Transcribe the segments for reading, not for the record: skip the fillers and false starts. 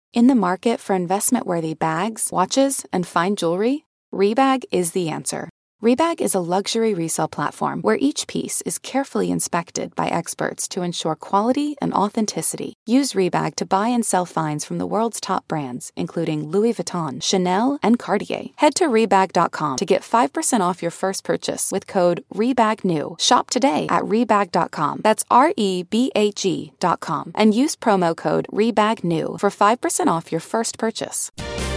In the market for investment-worthy bags, watches, and fine jewelry, Rebag is the answer. Rebag is a luxury resale platform where each piece is carefully inspected by experts to ensure quality and authenticity. Use Rebag to buy and sell finds from the world's top brands, including Louis Vuitton, Chanel, and Cartier. Head to Rebag.com to get 5% off your first purchase with code REBAGNEW. Shop today at Rebag.com. That's REBAG.com. And use promo code REBAGNEW for 5% off your first purchase.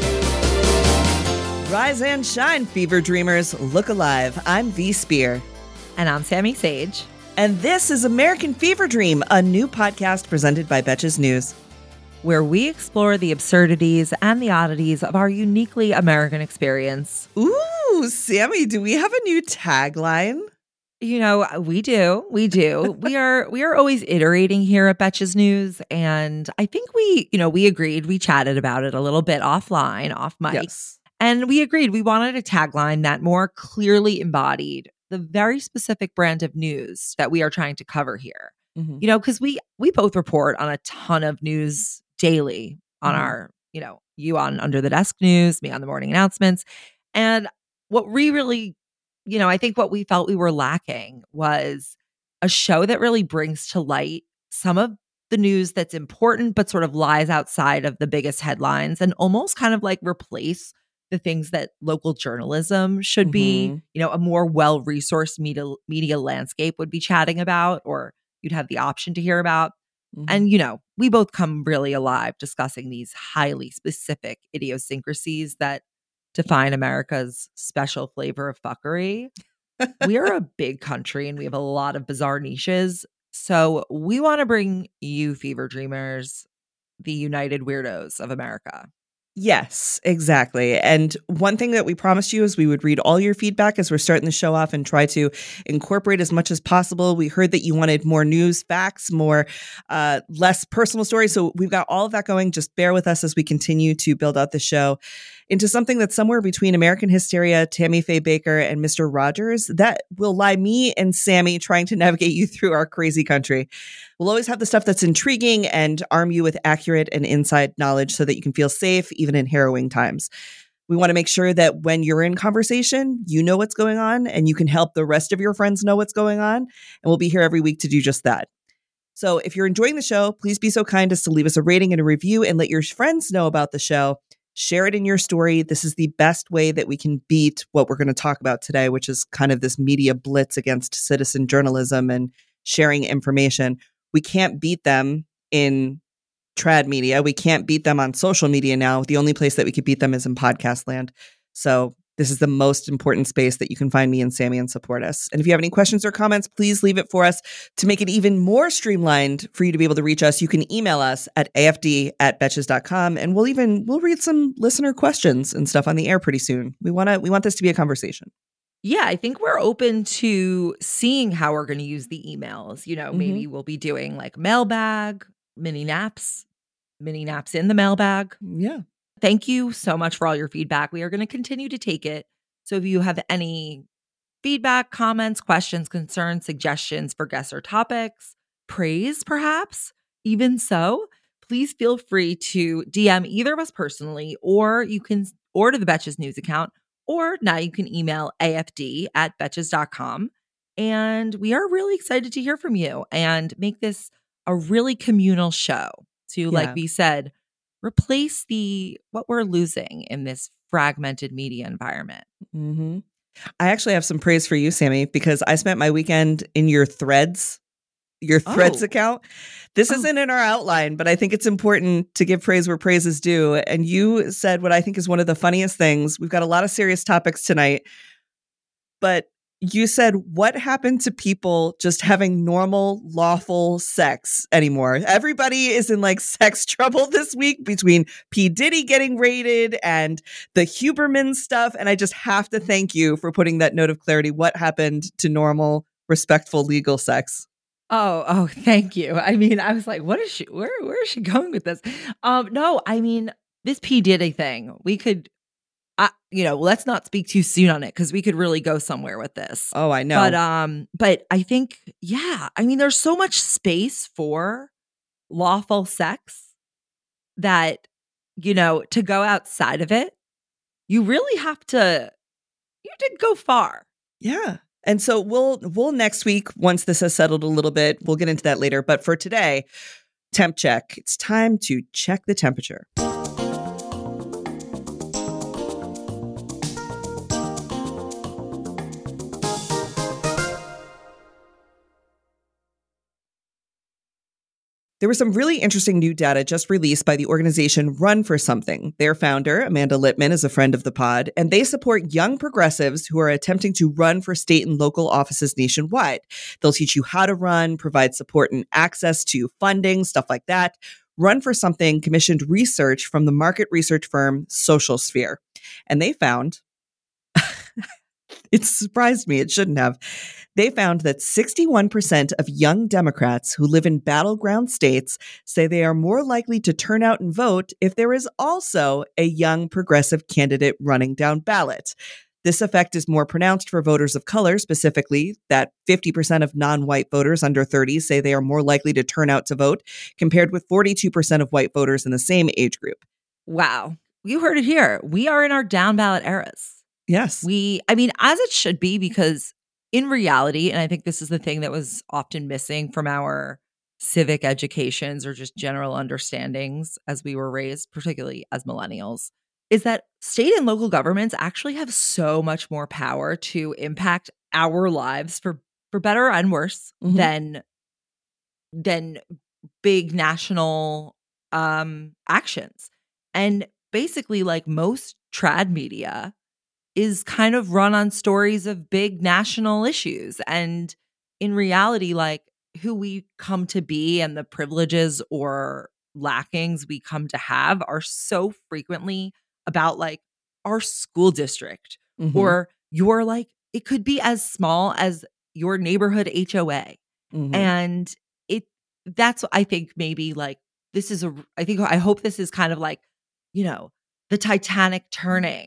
Rise and shine, fever dreamers. Look alive. I'm V Spear. And I'm Sammy Sage. And this is American Fever Dream, a new podcast presented by Betches News, where we explore the absurdities and the oddities of our uniquely American experience. Ooh, Sammy, do we have a new tagline? You know, we do. we are always iterating here at Betches News. And I think we agreed, we chatted about it a little bit offline, off mic. Yes. And we agreed we wanted a tagline that more clearly embodied the very specific brand of news that we are trying to cover here. Mm-hmm. You know, because we both report on a ton of news daily on our, you on Under the Desk News, me on the morning announcements. And what we really, I think what we felt we were lacking was a show that really brings to light some of the news that's important, but sort of lies outside of the biggest headlines and almost kind of like replace the things that local journalism should be, a more well-resourced media landscape would be chatting about, or you'd have the option to hear about. And, we both come really alive discussing these highly specific idiosyncrasies that define America's special flavor of fuckery. We are a big country and we have a lot of bizarre niches. So we want to bring you, fever dreamers, the United Weirdos of America. Yes, exactly. And one thing that we promised you is we would read all your feedback as we're starting the show off and try to incorporate as much as possible. We heard that you wanted more news, facts, more less personal stories. So we've got all of that going. Just bear with us as we continue to build out the show into something that's somewhere between American Hysteria, Tammy Faye Baker, and Mr. Rogers that will lie me and Sammy trying to navigate you through our crazy country. We'll always have the stuff that's intriguing and arm you with accurate and inside knowledge so that you can feel safe even in harrowing times. We want to make sure that when you're in conversation, you know what's going on and you can help the rest of your friends know what's going on. And we'll be here every week to do just that. So if you're enjoying the show, please be so kind as to leave us a rating and a review and let your friends know about the show. Share it in your story. This is the best way that we can beat what we're going to talk about today, which is kind of this media blitz against citizen journalism and sharing information. We can't beat them in trad media. We can't beat them on social media now. The only place that we could beat them is in podcast land. So this is the most important space that you can find me and Sammy and support us. And if you have any questions or comments, please leave it for us. To make it even more streamlined for you to be able to reach us, you can email us at afd@betches.com, and we'll read some listener questions and stuff on the air pretty soon. We want this to be a conversation. Yeah, I think we're open to seeing how we're going to use the emails. Maybe we'll be doing like mailbag, mini naps in the mailbag. Yeah. Thank you so much for all your feedback. We are going to continue to take it. So if you have any feedback, comments, questions, concerns, suggestions for guests or topics, praise perhaps, even so, please feel free to DM either of us personally, or you can order the Betches News account, or now you can email afd@betches.com. And we are really excited to hear from you and make this a really communal show to, like we said, replace what we're losing in this fragmented media environment. Mm-hmm. I actually have some praise for you, Sammy, because I spent my weekend in your Threads account. This isn't in our outline, but I think it's important to give praise where praise is due. And you said what I think is one of the funniest things. We've got a lot of serious topics tonight, but you said, what happened to people just having normal, lawful sex anymore? Everybody is in like sex trouble this week between P. Diddy getting raided and the Huberman stuff. And I just have to thank you for putting that note of clarity. What happened to normal, respectful, legal sex? Oh, thank you. I mean, I was like, what is she, where is she going with this? No, I mean, this P. Diddy thing, we could, let's not speak too soon on it because we could really go somewhere with this. Oh, I know. But I think, there's so much space for lawful sex that to go outside of it, you really you did go far. Yeah. And so we'll next week, once this has settled a little bit, we'll get into that later. But for today, temp check. It's time to check the temperature. There was some really interesting new data just released by the organization Run for Something. Their founder, Amanda Littman, is a friend of the pod, and they support young progressives who are attempting to run for state and local offices nationwide. They'll teach you how to run, provide support and access to funding, stuff like that. Run for Something commissioned research from the market research firm Social Sphere. And they found, it surprised me, it shouldn't have. They found that 61% of young Democrats who live in battleground states say they are more likely to turn out and vote if there is also a young progressive candidate running down ballot. This effect is more pronounced for voters of color, specifically that 50% of non-white voters under 30 say they are more likely to turn out to vote, compared with 42% of white voters in the same age group. Wow. You heard it here. We are in our down ballot eras. Yes. As it should be, because in reality, and I think this is the thing that was often missing from our civic educations or just general understandings as we were raised, particularly as millennials, is that state and local governments actually have so much more power to impact our lives for better and worse than big national actions. And basically, like most trad media is kind of run on stories of big national issues. And in reality, like who we come to be and the privileges or lackings we come to have are so frequently about like our school district or your like, it could be as small as your neighborhood HOA. And that's, I think maybe like, I hope this is kind of like, the Titanic turning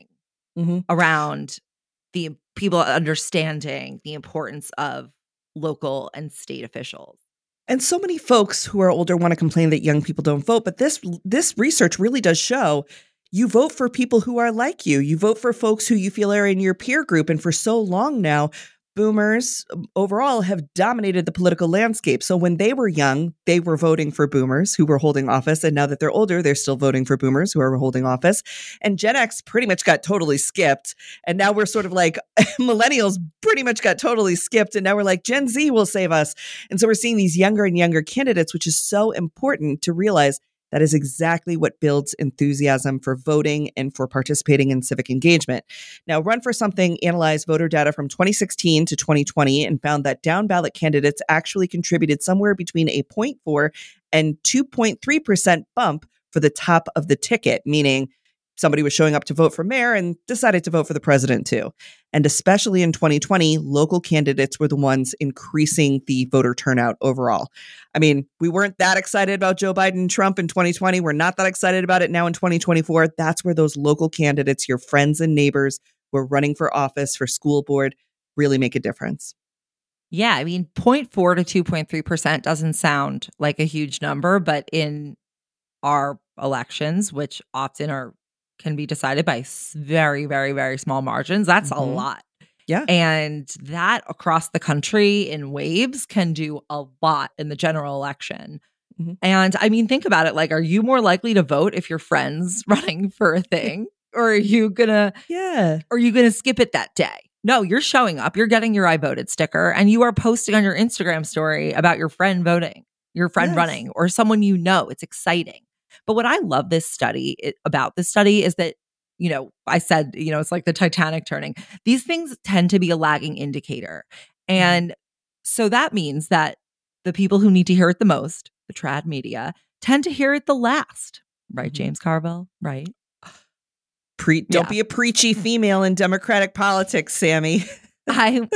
around the people understanding the importance of local and state officials. And so many folks who are older want to complain that young people don't vote, but this research really does show you vote for people who are like you. You vote for folks who you feel are in your peer group. And for so long now, boomers overall have dominated the political landscape. So when they were young, they were voting for boomers who were holding office. And now that they're older, they're still voting for boomers who are holding office. And Gen X pretty much got totally skipped. And now we're sort of like millennials pretty much got totally skipped. And now we're like Gen Z will save us. And so we're seeing these younger and younger candidates, which is so important to realize that is exactly what builds enthusiasm for voting and for participating in civic engagement. Now, Run for Something analyzed voter data from 2016 to 2020 and found that down ballot candidates actually contributed somewhere between a 0.4 and 2.3% bump for the top of the ticket, meaning somebody was showing up to vote for mayor and decided to vote for the president too. And especially in 2020, local candidates were the ones increasing the voter turnout overall. I mean, we weren't that excited about Joe Biden and Trump in 2020. We're not that excited about it now in 2024. That's where those local candidates, your friends and neighbors who are running for office, for school board, really make a difference. Yeah, I mean, 0.4 to 2.3% doesn't sound like a huge number, but in our elections, which often can be decided by very, very, very small margins, that's a lot. Yeah. And that across the country in waves can do a lot in the general election. And I mean, think about it. Like, are you more likely to vote if your friend's running for a thing? Or are you gonna skip it that day? No, you're showing up, you're getting your I voted sticker, and you are posting on your Instagram story about your friend voting, your friend running, or someone you know. It's exciting. But what I love about this study is that, I said, it's like the Titanic turning. These things tend to be a lagging indicator. And so that means that the people who need to hear it the most, the trad media, tend to hear it the last. Right, James Carville? Right? Don't be a preachy female in Democratic politics, Sammy. I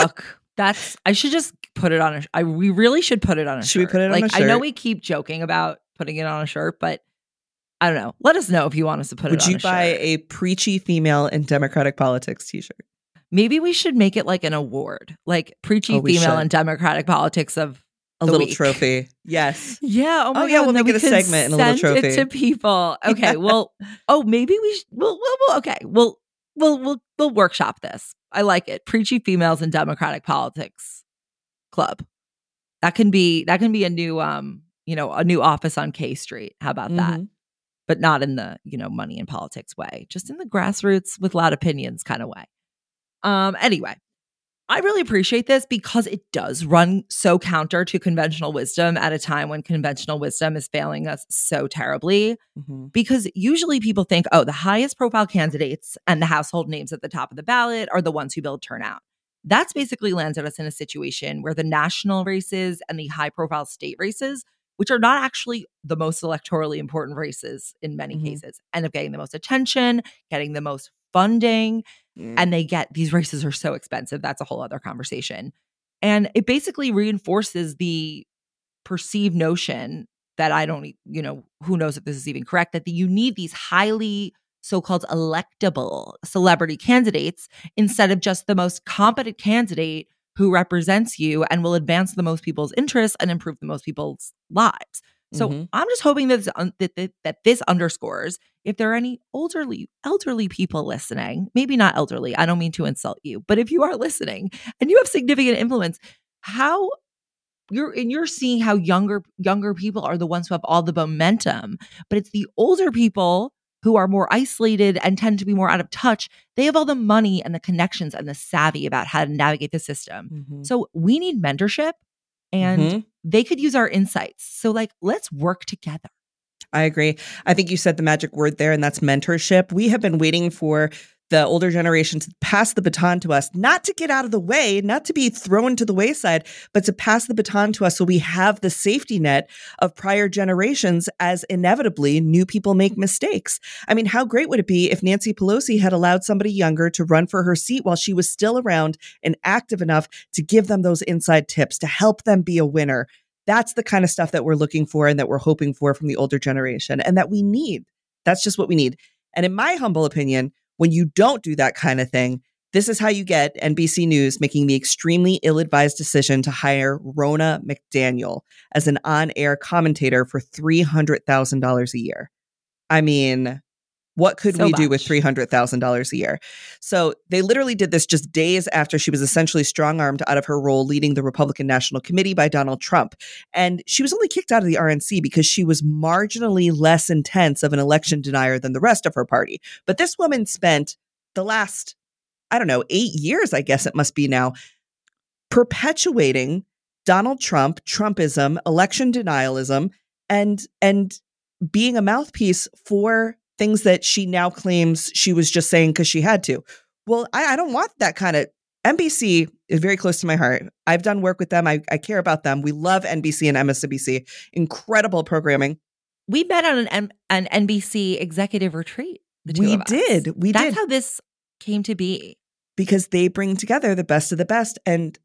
should just put it on we really should put it on a shirt. Should we put it on a shirt? I know we keep joking about putting it on a shirt, but I don't know. Let us know if you want us to put it on a shirt. Would you buy a preachy female in Democratic politics t-shirt? Maybe we should make it like an award, like preachy female in Democratic politics of A the little week. trophy. Yes. Yeah. Oh my God. Yeah, we'll and then make it a can segment and a little send trophy. it to people. Okay. Well, maybe we should, okay. We'll workshop this. I like it. Preachy Females in Democratic Politics Club. That can be a new, a new office on K Street. How about that? But not in the, money in politics way, just in the grassroots with loud opinions kind of way. Anyway, I really appreciate this because it does run so counter to conventional wisdom at a time when conventional wisdom is failing us so terribly. Because usually people think, the highest profile candidates and the household names at the top of the ballot are the ones who build turnout. That's basically landed us in a situation where the national races and the high profile state races, which are not actually the most electorally important races in many cases, end up getting the most attention, getting the most funding. And these races are so expensive. That's a whole other conversation. And it basically reinforces the perceived notion that who knows if this is even correct, that you need these highly so-called electable celebrity candidates instead of just the most competent candidate who represents you and will advance the most people's interests and improve the most people's lives. So I'm just hoping that this underscores, if there are any elderly people listening, maybe not elderly, I don't mean to insult you, but if you are listening and you have significant influence, how you're seeing how younger people are the ones who have all the momentum, but it's the older people who are more isolated and tend to be more out of touch. They have all the money and the connections and the savvy about how to navigate the system. So we need mentorship, and they could use our insights. So let's work together. I agree. I think you said the magic word there, and that's mentorship. We have been waiting for the older generation to pass the baton to us, not to get out of the way, not to be thrown to the wayside, but to pass the baton to us so we have the safety net of prior generations as inevitably new people make mistakes. I mean, how great would it be if Nancy Pelosi had allowed somebody younger to run for her seat while she was still around and active enough to give them those inside tips, to help them be a winner? That's the kind of stuff that we're looking for and that we're hoping for from the older generation and that we need. That's just what we need. And in my humble opinion, when you don't do that kind of thing, this is how you get NBC News making the extremely ill-advised decision to hire Ronna McDaniel as an on-air commentator for $300,000 a year. I mean, what could we do with $300,000 a year? So they literally did this just days after she was essentially strong-armed out of her role leading the Republican National Committee by Donald Trump. And she was only kicked out of the RNC because she was marginally less intense of an election denier than the rest of her party. But this woman spent the last, 8 years, I guess it must be now, perpetuating Donald Trump, Trumpism, election denialism, and being a mouthpiece for things that she now claims she was just saying because she had to. Well, I don't want that kind of. NBC is very close to my heart. I've done work with them. I care about them. We love NBC and MSNBC. Incredible programming. We met on an NBC executive retreat. We did. That's how this came to be. Because they bring together the best of the best. And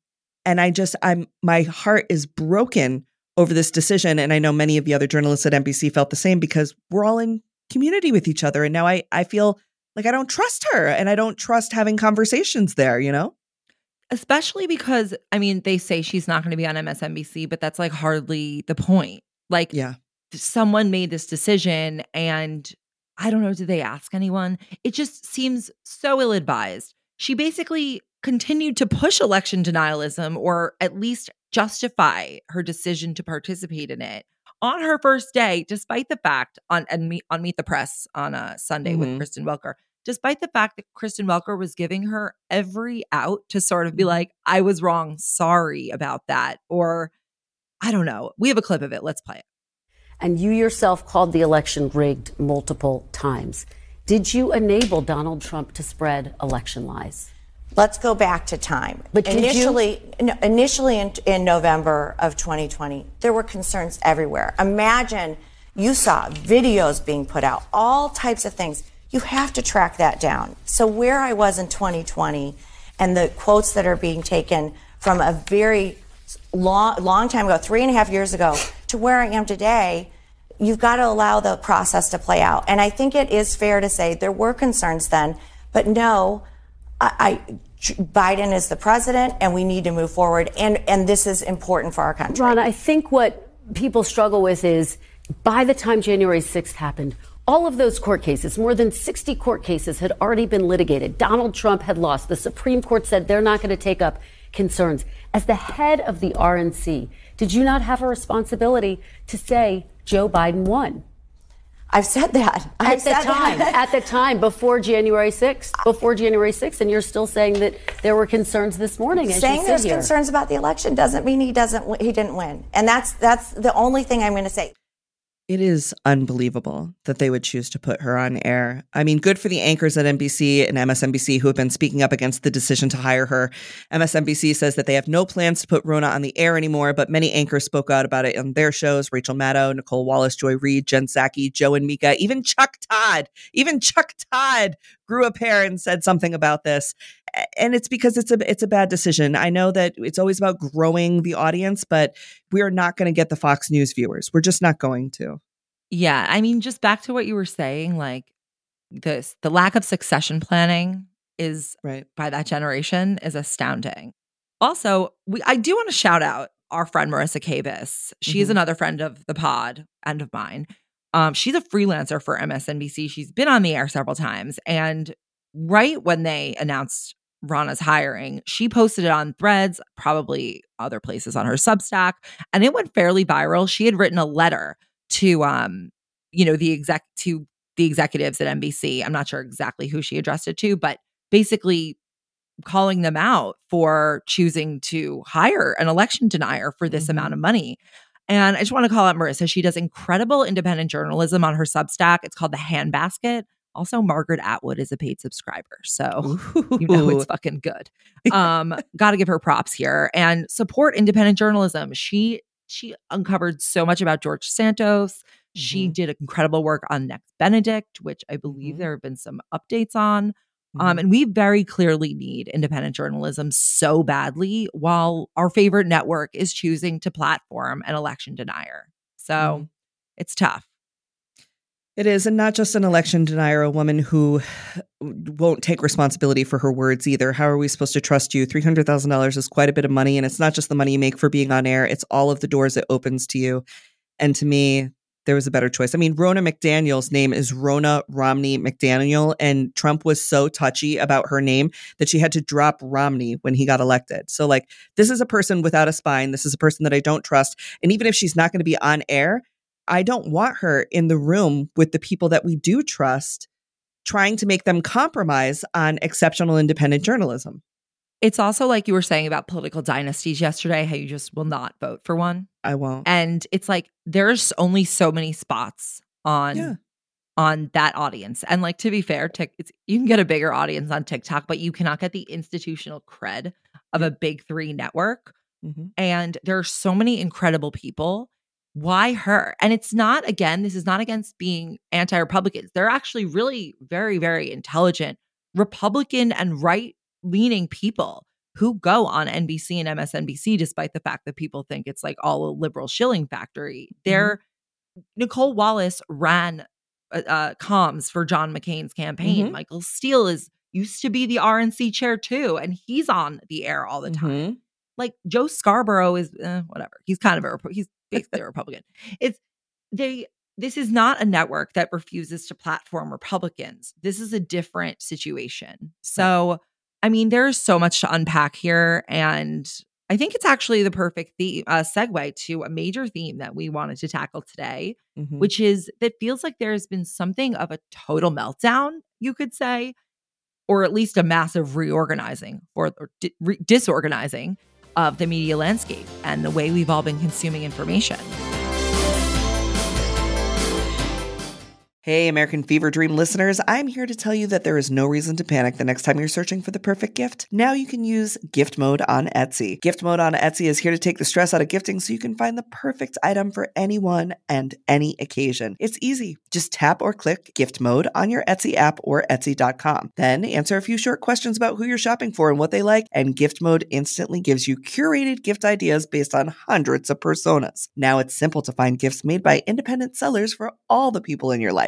my heart is broken over this decision. And I know many of the other journalists at NBC felt the same because we're all in community with each other. And now I feel like I don't trust her and I don't trust having conversations there, Especially because, they say she's not going to be on MSNBC, but that's hardly the point. Someone made this decision and I don't know, did they ask anyone? It just seems so ill-advised. She basically continued to push election denialism or at least justify her decision to participate in it on her first day, despite the fact on Meet the Press on a Sunday with Kristen Welker, despite the fact that Kristen Welker was giving her every out to sort of be like, I was wrong, sorry about that. Or I don't know. We have a clip of it. Let's play it. And you yourself called the election rigged multiple times. Did you enable Donald Trump to spread election lies? Let's go back to time. But initially in November of 2020, there were concerns everywhere. Imagine you saw videos being put out, all types of things. You have to track that down. So where I was in 2020 and the quotes that are being taken from a very long time ago, 3.5 years ago, to where I am today, you've got to allow the process to play out. And I think it is fair to say there were concerns then, but no, I Biden is the president, and we need to move forward. And this is important for our country. Ron, I think what people struggle with is by the time January 6th happened, all of those court cases, more than 60 court cases, had already been litigated. Donald Trump had lost. The Supreme Court said they're not going to take up concerns. As the head of the RNC, did you not have a responsibility to say Joe Biden won? I've said that. At the time, before January 6th, and you're still saying that there were concerns this morning. Saying there's concerns about the election doesn't mean he didn't win. And that's the only thing I'm going to say. It is unbelievable that they would choose to put her on air. I mean, good for the anchors at NBC and MSNBC who have been speaking up against the decision to hire her. MSNBC says that they have no plans to put Ronna on the air anymore, but many anchors spoke out about it on their shows. Rachel Maddow, Nicole Wallace, Joy Reid, Jen Psaki, Joe and Mika, even Chuck Todd grew a pair and said something about this. And it's because it's a bad decision. I know that it's always about growing the audience, but we are not going to get the Fox News viewers. We're just not going to. Yeah. I mean, just back to what you were saying, like the lack of succession planning is right by that generation is astounding. Also, I do want to shout out our friend Marissa Kabas. She's another friend of the pod and of mine. She's a freelancer for MSNBC. She's been on the air several times. And right when they announced Ronna's hiring, she posted it on Threads, probably other places on her Substack, and it went fairly viral. She had written a letter to the executives at NBC. I'm not sure exactly who she addressed it to, but basically calling them out for choosing to hire an election denier for this amount of money. And I just want to call out Marissa. She does incredible independent journalism on her Substack. It's called The Handbasket. Also, Margaret Atwood is a paid subscriber. So you know it's fucking good. Got to give her props here and support independent journalism. She uncovered so much about George Santos. She did incredible work on Next Benedict, which I believe there have been some updates on. And we very clearly need independent journalism so badly while our favorite network is choosing to platform an election denier. So it's tough. It is, and not just an election denier, a woman who won't take responsibility for her words either. How are we supposed to trust you? $300,000 is quite a bit of money, and it's not just the money you make for being on air. It's all of the doors it opens to you. And to me, there was a better choice. I mean, Ronna McDaniel's name is Ronna Romney McDaniel, and Trump was so touchy about her name that she had to drop Romney when he got elected. So, like, this is a person without a spine. This is a person that I don't trust. And even if she's not going to be on air, I don't want her in the room with the people that we do trust, trying to make them compromise on exceptional independent journalism. It's also like you were saying about political dynasties yesterday, how you just will not vote for one. I won't. And it's like there's only so many spots on that audience. And like, to be fair, you can get a bigger audience on TikTok, but you cannot get the institutional cred of a big three network. And there are so many incredible people. Why her? And it's not, again, this is not against being anti-Republicans. They're actually really very, very intelligent Republican and right-leaning people who go on NBC and MSNBC, despite the fact that people think it's like all a liberal shilling factory. Nicole Wallace ran comms for John McCain's campaign. Michael Steele used to be the RNC chair too, and he's on the air all the time. Like Joe Scarborough is whatever. He's kind of he's basically a Republican. This is not a network that refuses to platform Republicans. This is a different situation. So, I mean, there's so much to unpack here, and I think it's actually the perfect segue to a major theme that we wanted to tackle today, which is that feels like there has been something of a total meltdown, you could say, or at least a massive reorganizing or disorganizing of the media landscape and the way we've all been consuming information. Hey, American Fever Dream listeners, I'm here to tell you that there is no reason to panic the next time you're searching for the perfect gift. Now you can use gift mode on Etsy. Gift mode on Etsy is here to take the stress out of gifting so you can find the perfect item for anyone and any occasion. It's easy. Just tap or click gift mode on your Etsy app or Etsy.com. Then answer a few short questions about who you're shopping for and what they like, and gift mode instantly gives you curated gift ideas based on hundreds of personas. Now it's simple to find gifts made by independent sellers for all the people in your life.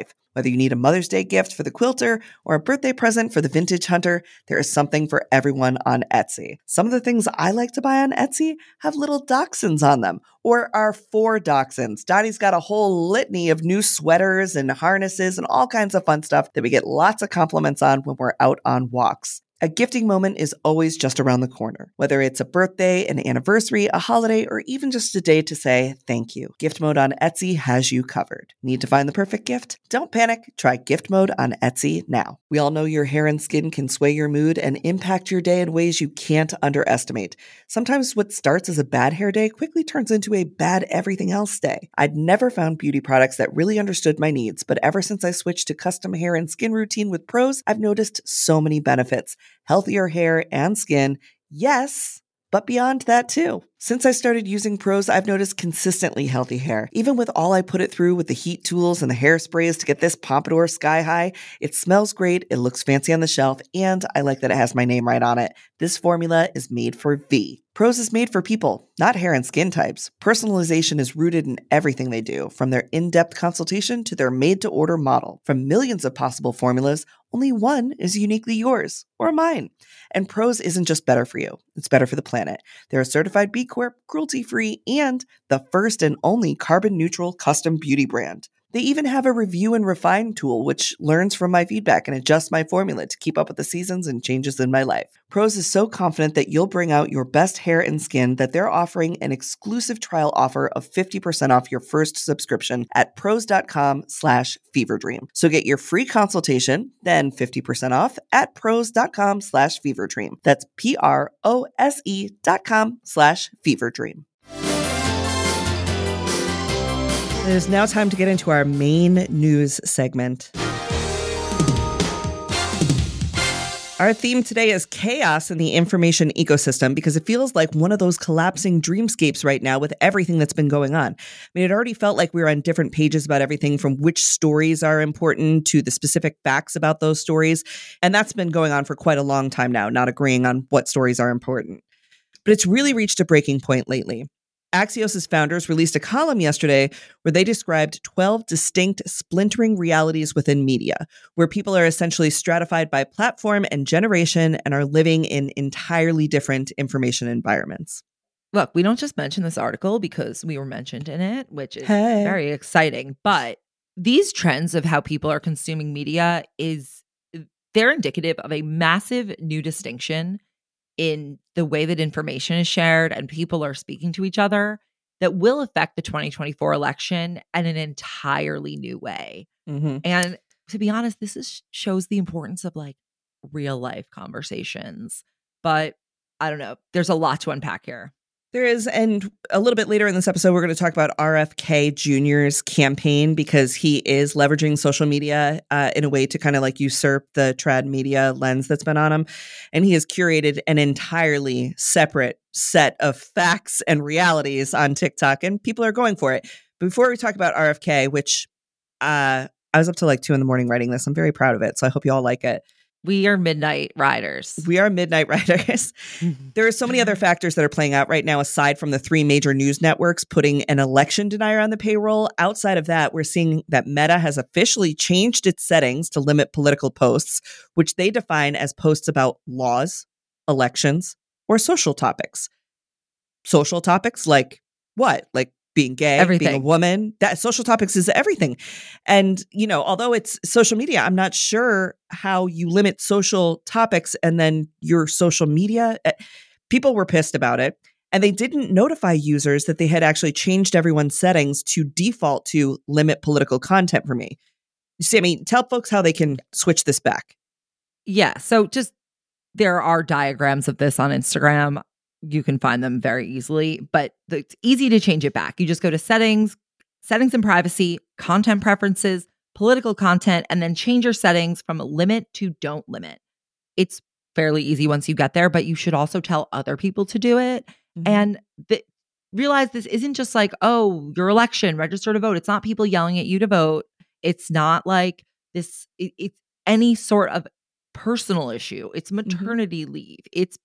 life. Whether you need a Mother's Day gift for the quilter or a birthday present for the vintage hunter, there is something for everyone on Etsy. Some of the things I like to buy on Etsy have little dachshunds on them or are for dachshunds. Dottie's got a whole litany of new sweaters and harnesses and all kinds of fun stuff that we get lots of compliments on when we're out on walks. A gifting moment is always just around the corner. Whether it's a birthday, an anniversary, a holiday, or even just a day to say thank you, Gift Mode on Etsy has you covered. Need to find the perfect gift? Don't panic. Try Gift Mode on Etsy now. We all know your hair and skin can sway your mood and impact your day in ways you can't underestimate. Sometimes what starts as a bad hair day quickly turns into a bad everything else day. I'd never found beauty products that really understood my needs, but ever since I switched to custom hair and skin routine with Prose, I've noticed so many benefits. Healthier hair and skin, yes, but beyond that too. Since I started using Prose, I've noticed consistently healthy hair. Even with all I put it through with the heat tools and the hairsprays to get this pompadour sky high, it smells great, it looks fancy on the shelf, and I like that it has my name right on it. This formula is made for V. Prose is made for people, not hair and skin types. Personalization is rooted in everything they do, from their in-depth consultation to their made-to-order model. From millions of possible formulas, only one is uniquely yours or mine. And Prose isn't just better for you, it's better for the planet. They're a certified B Corp, cruelty-free, and the first and only carbon-neutral custom beauty brand. They even have a review and refine tool, which learns from my feedback and adjusts my formula to keep up with the seasons and changes in my life. Prose is so confident that you'll bring out your best hair and skin that they're offering an exclusive trial offer of 50% off your first subscription at prose.com/feverdream. So get your free consultation, then 50% off at prose.com/feverdream. That's prose.com/feverdream. It is now time to get into our main news segment. Our theme today is chaos in the information ecosystem because it feels like one of those collapsing dreamscapes right now with everything that's been going on. I mean, it already felt like we were on different pages about everything from which stories are important to the specific facts about those stories. And that's been going on for quite a long time now, not agreeing on what stories are important. But it's really reached a breaking point lately. Axios' founders released a column yesterday where they described 12 distinct splintering realities within media, where people are essentially stratified by platform and generation and are living in entirely different information environments. Look, we don't just mention this article because we were mentioned in it, which is very exciting. But these trends of how people are consuming media they're indicative of a massive new distinction in the way that information is shared and people are speaking to each other that will affect the 2024 election in an entirely new way. Mm-hmm. And to be honest, this shows the importance of like real life conversations. But I don't know. There's a lot to unpack here. There is, and a little bit later in this episode, we're going to talk about RFK Jr.'s campaign because he is leveraging social media in a way to kind of like usurp the trad media lens that's been on him. And he has curated an entirely separate set of facts and realities on TikTok, and people are going for it. Before we talk about RFK, which I was up to like 2 a.m. writing this, I'm very proud of it. So I hope you all like it. We are midnight riders. We are midnight riders. There are so many other factors that are playing out right now, aside from the 3 major news networks putting an election denier on the payroll. Outside of that, we're seeing that Meta has officially changed its settings to limit political posts, which they define as posts about laws, elections, or social topics. Social topics like what? Like being gay, everything. Being a woman, that social topics is everything. And, you know, although it's social media, I'm not sure how you limit social topics and then your social media. People were pissed about it, and they didn't notify users that they had actually changed everyone's settings to default to limit political content for me. You see, I mean, tell folks how they can switch this back. Yeah. So just there are diagrams of this on Instagram. You can find them very easily, but it's easy to change it back. You just go to settings and privacy, content preferences, political content, and then change your settings from limit to don't limit. It's fairly easy once you get there, but you should also tell other people to do it. Mm-hmm. And realize this isn't just like, oh, your election, register to vote. It's not people yelling at you to vote. It's not like this. It's any sort of personal issue. It's maternity leave. It's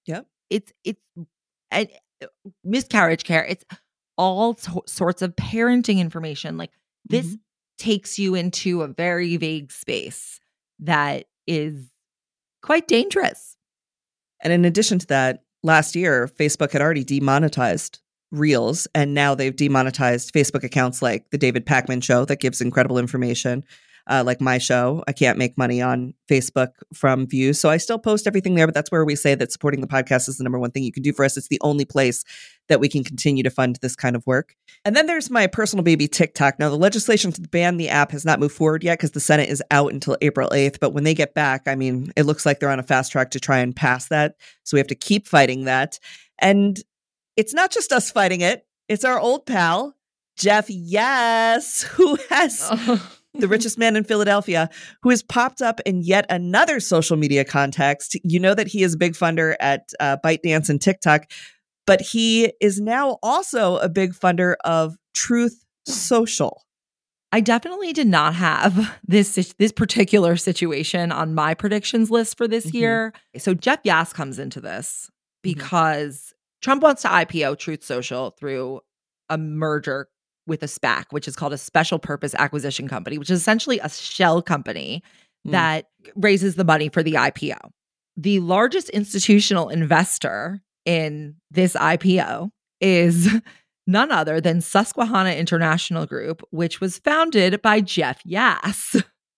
and miscarriage care. It's all sorts of parenting information. Like this takes you into a very vague space that is quite dangerous. And in addition to that, last year, Facebook had already demonetized Reels, and now they've demonetized Facebook accounts like The David Pakman Show that gives incredible information, like my show. I can't make money on Facebook from views, so I still post everything there, but that's where we say that supporting the podcast is the number one thing you can do for us. It's the only place that we can continue to fund this kind of work. And then there's my personal baby, TikTok. Now, the legislation to ban the app has not moved forward yet because the Senate is out until April 8th. But when they get back, I mean, it looks like they're on a fast track to try and pass that. So we have to keep fighting that. And it's not just us fighting it. It's our old pal, Jeff Yass, who has the richest man in Philadelphia, who has popped up in yet another social media context. You know that he is a big funder at ByteDance and TikTok, but he is now also a big funder of Truth Social. I definitely did not have this particular situation on my predictions list for this year. So Jeff Yass comes into this because Trump wants to IPO Truth Social through a merger with a SPAC, which is called a Special Purpose Acquisition Company, which is essentially a shell company that raises the money for the IPO. The largest institutional investor in this IPO is none other than Susquehanna International Group, which was founded by Jeff Yass.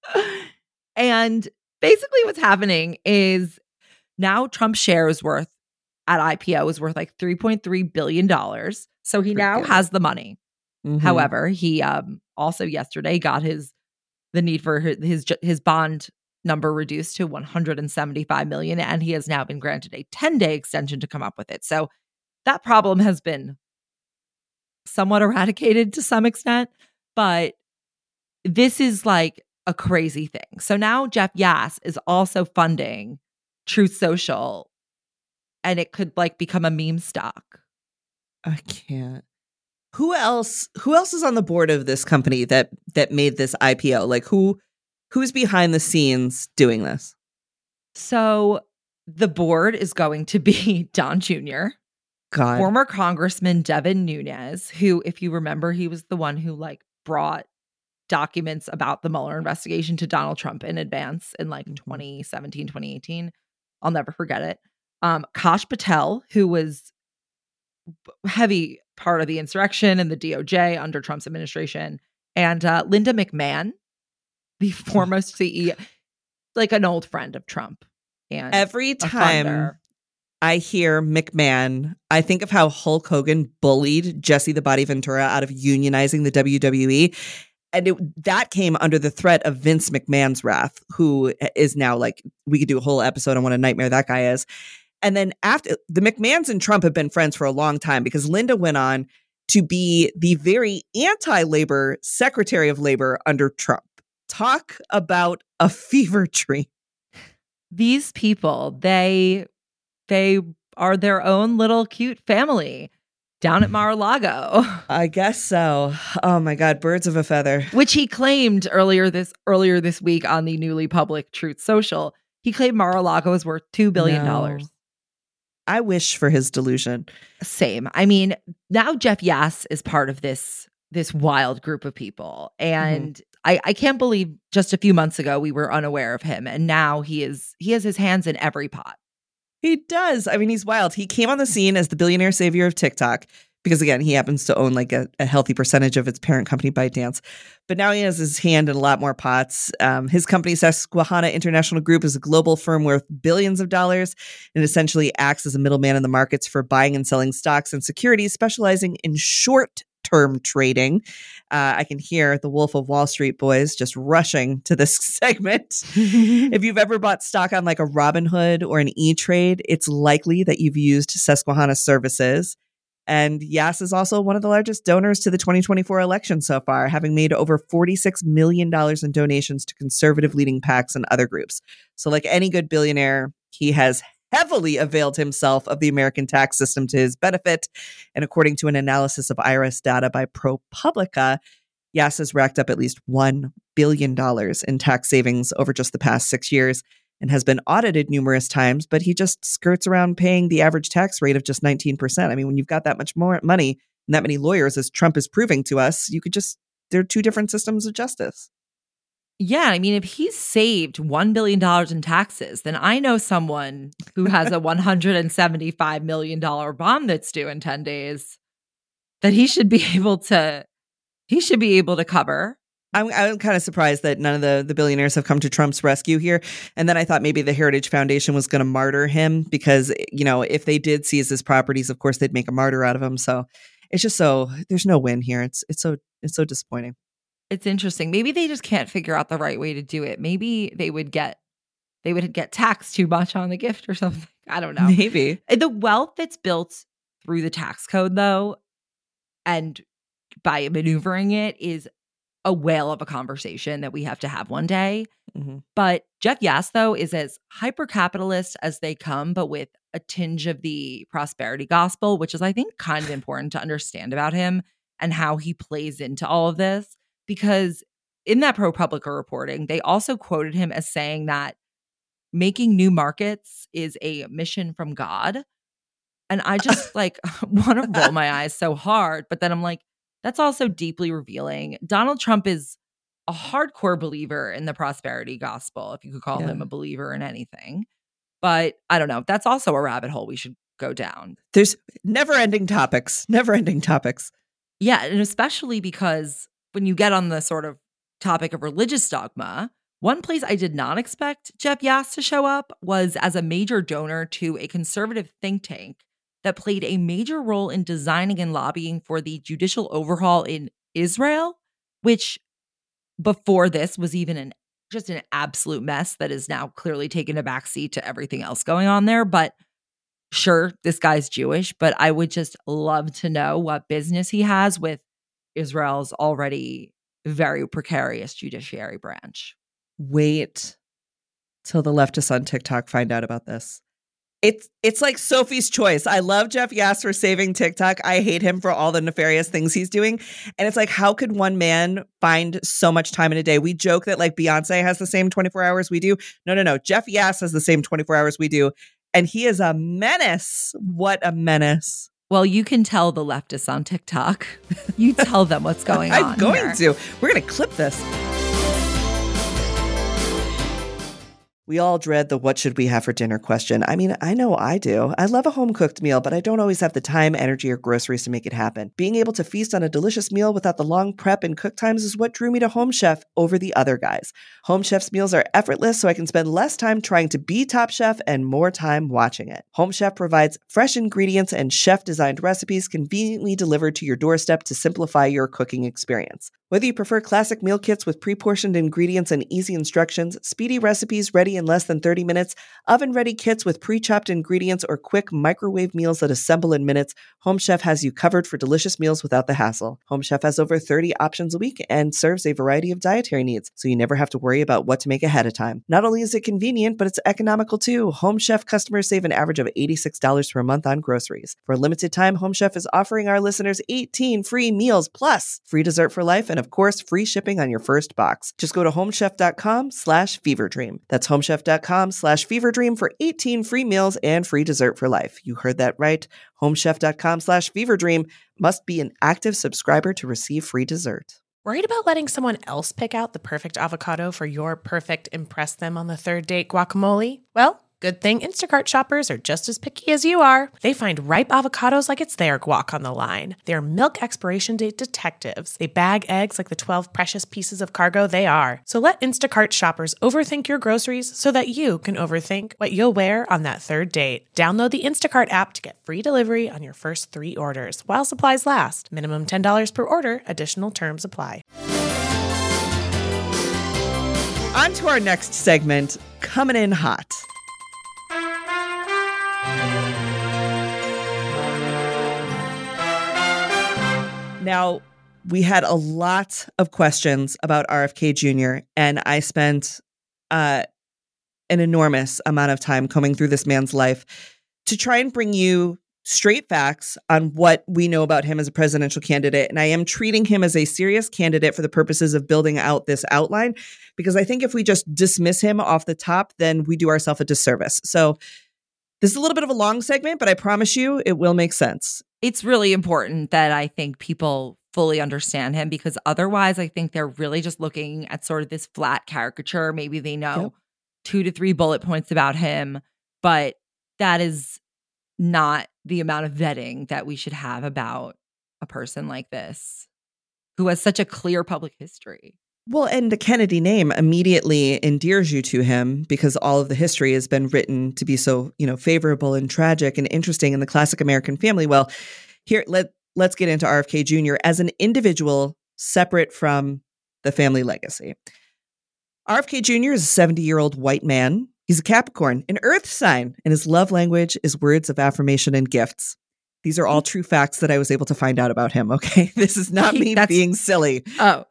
And basically what's happening is now Trump's shares worth at IPO is worth like $3.3 billion. So he now has the money. However, he also yesterday got the need for his bond number reduced to $175 million, and he has now been granted a 10-day extension to come up with it. So that problem has been somewhat eradicated to some extent, but this is like a crazy thing. So now Jeff Yass is also funding Truth Social, and it could like become a meme stock. I can't. Who else is on the board of this company that made this IPO? Like who's behind the scenes doing this? So the board is going to be Don Jr., former Congressman Devin Nunes, who, if you remember, he was the one who like brought documents about the Mueller investigation to Donald Trump in advance in like 2017, 2018. I'll never forget it. Kash Patel, who was heavy part of the insurrection and the DOJ under Trump's administration, and Linda McMahon, the foremost CEO, like an old friend of Trump. And every time I hear McMahon, I think of how Hulk Hogan bullied Jesse the Body Ventura out of unionizing the WWE. And that came under the threat of Vince McMahon's wrath, who is now like, we could do a whole episode on what a nightmare that guy is. And then after, the McMahons and Trump have been friends for a long time because Linda went on to be the very anti-labor Secretary of Labor under Trump. Talk about a fever dream. These people, they are their own little cute family down at Mar-a-Lago. I guess so. Oh my God, birds of a feather. Which he claimed earlier this week on the newly public Truth Social. He claimed Mar-a-Lago is worth $2 billion. No. I wish for his delusion. Same. I mean, now Jeff Yass is part of this wild group of people. And I can't believe just a few months ago we were unaware of him. And now he has his hands in every pot. He does. I mean, he's wild. He came on the scene as the billionaire savior of TikTok because, again, he happens to own like a healthy percentage of its parent company, ByteDance. But now he has his hand in a lot more pots. His company, Susquehanna International Group, is a global firm worth billions of dollars and essentially acts as a middleman in the markets for buying and selling stocks and securities, specializing in short-term trading. I can hear the Wolf of Wall Street boys just rushing to this segment. If you've ever bought stock on like a Robinhood or an E-Trade, it's likely that you've used Susquehanna services. And Yass is also one of the largest donors to the 2024 election so far, having made over $46 million in donations to conservative leading PACs and other groups. So like any good billionaire, he has heavily availed himself of the American tax system to his benefit. And according to an analysis of IRS data by ProPublica, Yass has racked up at least $1 billion in tax savings over just the past 6 years and has been audited numerous times, but he just skirts around paying the average tax rate of just 19%. I mean, when you've got that much more money and that many lawyers, as Trump is proving to us, you could just they're two different systems of justice. Yeah, I mean, if he's saved $1 billion in taxes, then I know someone who has a $175 million bond that's due in 10 days that he should be able to cover. I'm kind of surprised that none of the billionaires have come to Trump's rescue here. And then I thought maybe the Heritage Foundation was going to martyr him because, if they did seize his properties, of course, they'd make a martyr out of him. So it's just there's no win here. It's so disappointing. It's interesting. Maybe they just can't figure out the right way to do it. Maybe they would get taxed too much on the gift or something. I don't know. Maybe. The wealth that's built through the tax code, though, and by maneuvering it is a whale of a conversation that we have to have one day. Mm-hmm. But Jeff Yass, though, is as hyper-capitalist as they come, but with a tinge of the prosperity gospel, which is, I think, kind of important to understand about him and how he plays into all of this. Because in that ProPublica reporting, they also quoted him as saying that making new markets is a mission from God. And I just want to roll my eyes so hard. But then I'm like, that's also deeply revealing. Donald Trump is a hardcore believer in the prosperity gospel, if you could call him a believer in anything. But I don't know. That's also a rabbit hole we should go down. There's never-ending topics. Yeah, and especially because when you get on the sort of topic of religious dogma, one place I did not expect Jeff Yass to show up was as a major donor to a conservative think tank that played a major role in designing and lobbying for the judicial overhaul in Israel, which before this was even just an absolute mess that is now clearly taken a backseat to everything else going on there. But sure, this guy's Jewish, but I would just love to know what business he has with Israel's already very precarious judiciary branch. Wait till the leftists on TikTok find out about this. It's like Sophie's Choice. I love Jeff Yass for saving TikTok. I hate him for all the nefarious things he's doing. And it's like, how could one man find so much time in a day? We joke that Beyonce has the same 24 hours we do. No. Jeff Yass has the same 24 hours we do. And he is a menace. What a menace. Well, you can tell the leftists on TikTok. You tell them what's going on. I'm going to. We're going to clip this. We all dread the what should we have for dinner question. I mean, I know I do. I love a home-cooked meal, but I don't always have the time, energy, or groceries to make it happen. Being able to feast on a delicious meal without the long prep and cook times is what drew me to Home Chef over the other guys. Home Chef's meals are effortless, so I can spend less time trying to be Top Chef and more time watching it. Home Chef provides fresh ingredients and chef-designed recipes conveniently delivered to your doorstep to simplify your cooking experience. Whether you prefer classic meal kits with pre-portioned ingredients and easy instructions, speedy recipes ready in less than 30 minutes, oven-ready kits with pre-chopped ingredients, or quick microwave meals that assemble in minutes, Home Chef has you covered for delicious meals without the hassle. Home Chef has over 30 options a week and serves a variety of dietary needs, so you never have to worry about what to make ahead of time. Not only is it convenient, but it's economical too. Home Chef customers save an average of $86 per month on groceries. For a limited time, Home Chef is offering our listeners 18 free meals plus free dessert for life and, of course, free shipping on your first box. Just go to homechef.com/feverdream. That's homechef.com/feverdream for 18 free meals and free dessert for life. You heard that right. Homechef.com/feverdream. Must be an active subscriber to receive free dessert. Worried about letting someone else pick out the perfect avocado for your perfect impress them on the third date guacamole? Well, good thing Instacart shoppers are just as picky as you are. They find ripe avocados like it's their guac on the line. They're milk expiration date detectives. They bag eggs like the 12 precious pieces of cargo they are. So let Instacart shoppers overthink your groceries so that you can overthink what you'll wear on that third date. Download the Instacart app to get free delivery on your first 3 orders while supplies last. Minimum $10 per order. Additional terms apply. On to our next segment, coming in hot. Now, we had a lot of questions about RFK Jr., and I spent an enormous amount of time combing through this man's life to try and bring you straight facts on what we know about him as a presidential candidate. And I am treating him as a serious candidate for the purposes of building out this outline, because I think if we just dismiss him off the top, then we do ourselves a disservice. So this is a little bit of a long segment, but I promise you it will make sense. It's really important that I think people fully understand him, because otherwise I think they're really just looking at sort of this flat caricature. Maybe they know 2 to 3 bullet points about him, but that is not the amount of vetting that we should have about a person like this who has such a clear public history. Well, and the Kennedy name immediately endears you to him because all of the history has been written to be so, favorable and tragic and interesting in the classic American family. Well, here, let's get into RFK Jr. as an individual separate from the family legacy. RFK Jr. is a 70-year-old white man. He's a Capricorn, an earth sign, and his love language is words of affirmation and gifts. These are all true facts that I was able to find out about him, okay? This is not me being silly.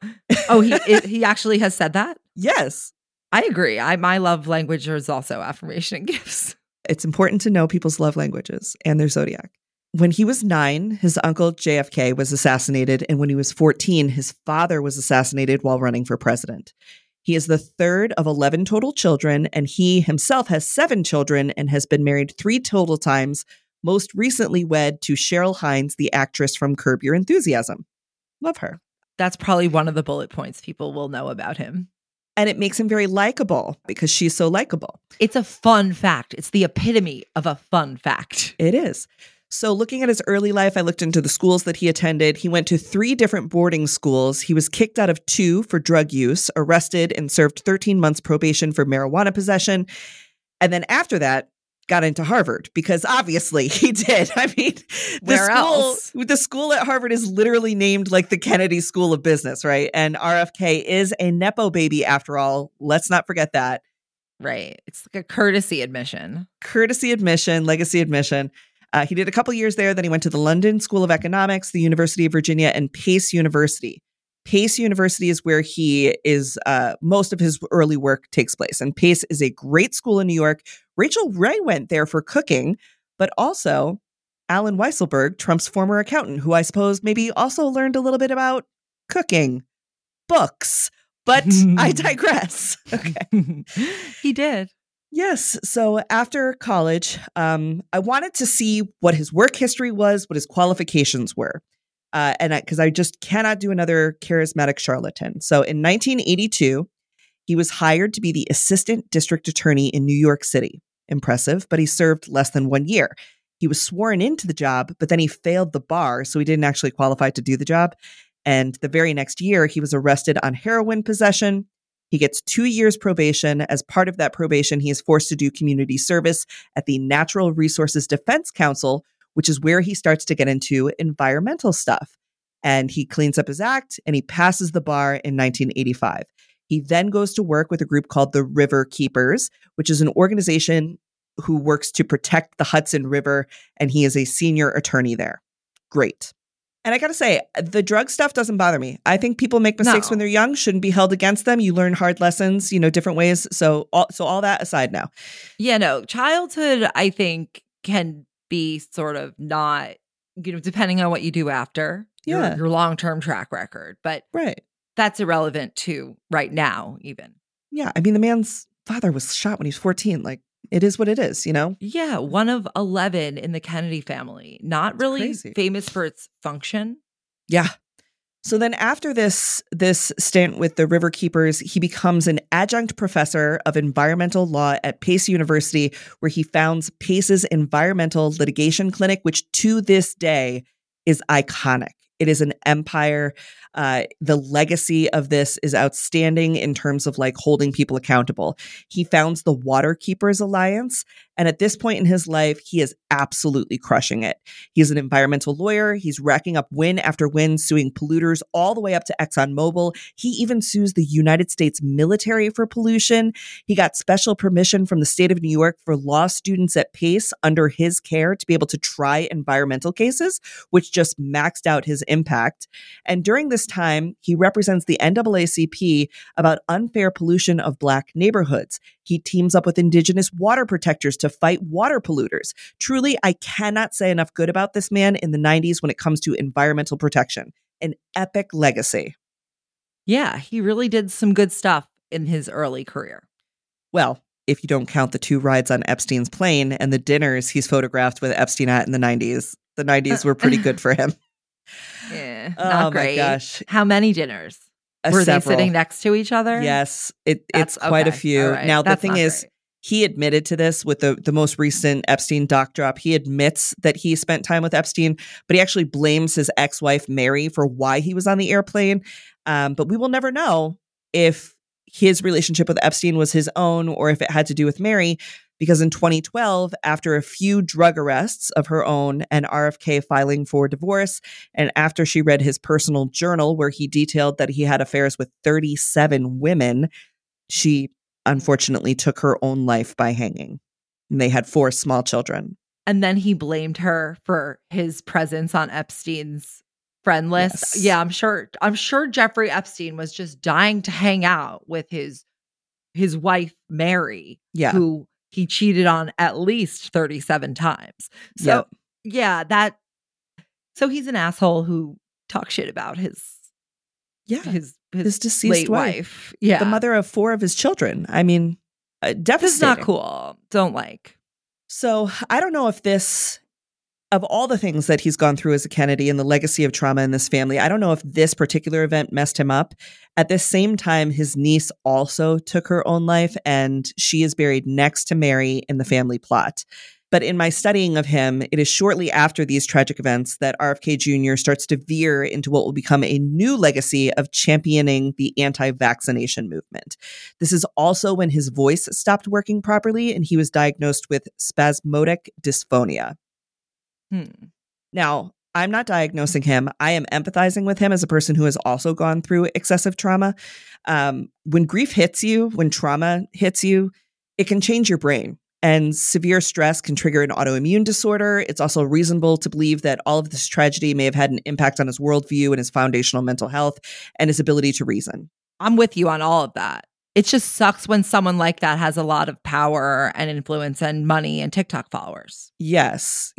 He actually has said that? Yes. I agree. My love language is also affirmation and gifts. It's important to know people's love languages and their zodiac. When he was 9, his uncle JFK was assassinated, and when he was 14, his father was assassinated while running for president. He is the third of 11 total children, and he himself has 7 children and has been married 3 total times, most recently wed to Cheryl Hines, the actress from Curb Your Enthusiasm. Love her. That's probably one of the bullet points people will know about him. And it makes him very likable because she's so likable. It's a fun fact. It's the epitome of a fun fact. It is. So looking at his early life, I looked into the schools that he attended. He went to 3 different boarding schools. He was kicked out of 2 for drug use, arrested, and served 13 months probation for marijuana possession. And then after that, got into Harvard because obviously he did. I mean, the school at Harvard is literally named like the Kennedy School of Business, right? And RFK is a Nepo baby after all. Let's not forget that. Right. It's like a courtesy admission. Legacy admission. He did a couple years there. Then he went to the London School of Economics, the University of Virginia, and Pace University. Pace University is where he is, most of his early work takes place. And Pace is a great school in New York. Rachel Ray went there for cooking, but also Alan Weisselberg, Trump's former accountant, who I suppose maybe also learned a little bit about cooking, books. But I digress. Okay. He did. Yes. So after college, I wanted to see what his work history was, what his qualifications were. Because I just cannot do another charismatic charlatan. So in 1982, he was hired to be the assistant district attorney in New York City. Impressive, but he served less than 1 year. He was sworn into the job, but then he failed the bar, so he didn't actually qualify to do the job. And the very next year, he was arrested on heroin possession. He gets 2 years probation. As part of that probation, he is forced to do community service at the Natural Resources Defense Council, which is where he starts to get into environmental stuff. And he cleans up his act and he passes the bar in 1985. He then goes to work with a group called the River Keepers, which is an organization who works to protect the Hudson River. And he is a senior attorney there. Great. And I got to say, the drug stuff doesn't bother me. I think people make mistakes when they're young, shouldn't be held against them. You learn hard lessons, different ways. So all that aside now. Yeah, no, childhood, I think, can be sort of not, depending on what you do after your long-term track record. But that's irrelevant to right now, even. Yeah. I mean, the man's father was shot when he was 14. Like, it is what it is, Yeah. One of 11 in the Kennedy family. Not really famous for its function. Yeah. So then after this stint with the River Keepers, he becomes an adjunct professor of environmental law at Pace University, where he founds Pace's Environmental Litigation Clinic, which to this day is iconic. It is an empire. The legacy of this is outstanding in terms of like holding people accountable. He founds the Water Keepers Alliance. And at this point in his life, he is absolutely crushing it. He's an environmental lawyer. He's racking up win after win, suing polluters all the way up to ExxonMobil. He even sues the United States military for pollution. He got special permission from the state of New York for law students at Pace under his care to be able to try environmental cases, which just maxed out his impact. And during this time, he represents the NAACP about unfair pollution of Black neighborhoods. He teams up with indigenous water protectors to fight water polluters. Truly, I cannot say enough good about this man in the 90s when it comes to environmental protection. An epic legacy. Yeah, he really did some good stuff in his early career. Well, if you don't count the 2 rides on Epstein's plane and the dinners he's photographed with Epstein at in the 90s were pretty good for him. Yeah. Not Oh great. my gosh. How many dinners? Were Several. they sitting next to each other? Yes, it's That's quite a okay. few. All right. Now, the That's thing not is, great. he admitted to this with the most recent Epstein doc drop. He admits that he spent time with Epstein, but he actually blames his ex-wife, Mary, for why he was on the airplane. But we will never know if his relationship with Epstein was his own or if it had to do with Mary, because in 2012, after a few drug arrests of her own and RFK filing for divorce, and after she read his personal journal where he detailed that he had affairs with 37 women, she unfortunately took her own life by hanging. And they had 4 small children. And then he blamed her for his presence on Epstein's friend list. Yes. Yeah, I'm sure Jeffrey Epstein was just dying to hang out with his wife, Mary, Yeah. who he cheated on at least 37 times. So, so he's an asshole who talks shit about his deceased late wife. Yeah. The mother of 4 of his children. I mean, devastating. This is not cool. Don't like. So I don't know if this, of all the things that he's gone through as a Kennedy and the legacy of trauma in this family, I don't know if this particular event messed him up. At the same time, his niece also took her own life, and she is buried next to Mary in the family plot. But in my studying of him, it is shortly after these tragic events that RFK Jr. starts to veer into what will become a new legacy of championing the anti-vaccination movement. This is also when his voice stopped working properly and he was diagnosed with spasmodic dysphonia. Now, I'm not diagnosing him. I am empathizing with him as a person who has also gone through excessive trauma. When grief hits you, when trauma hits you, it can change your brain. And severe stress can trigger an autoimmune disorder. It's also reasonable to believe that all of this tragedy may have had an impact on his worldview and his foundational mental health and his ability to reason. I'm with you on all of that. It just sucks when someone like that has a lot of power and influence and money and TikTok followers. Yes.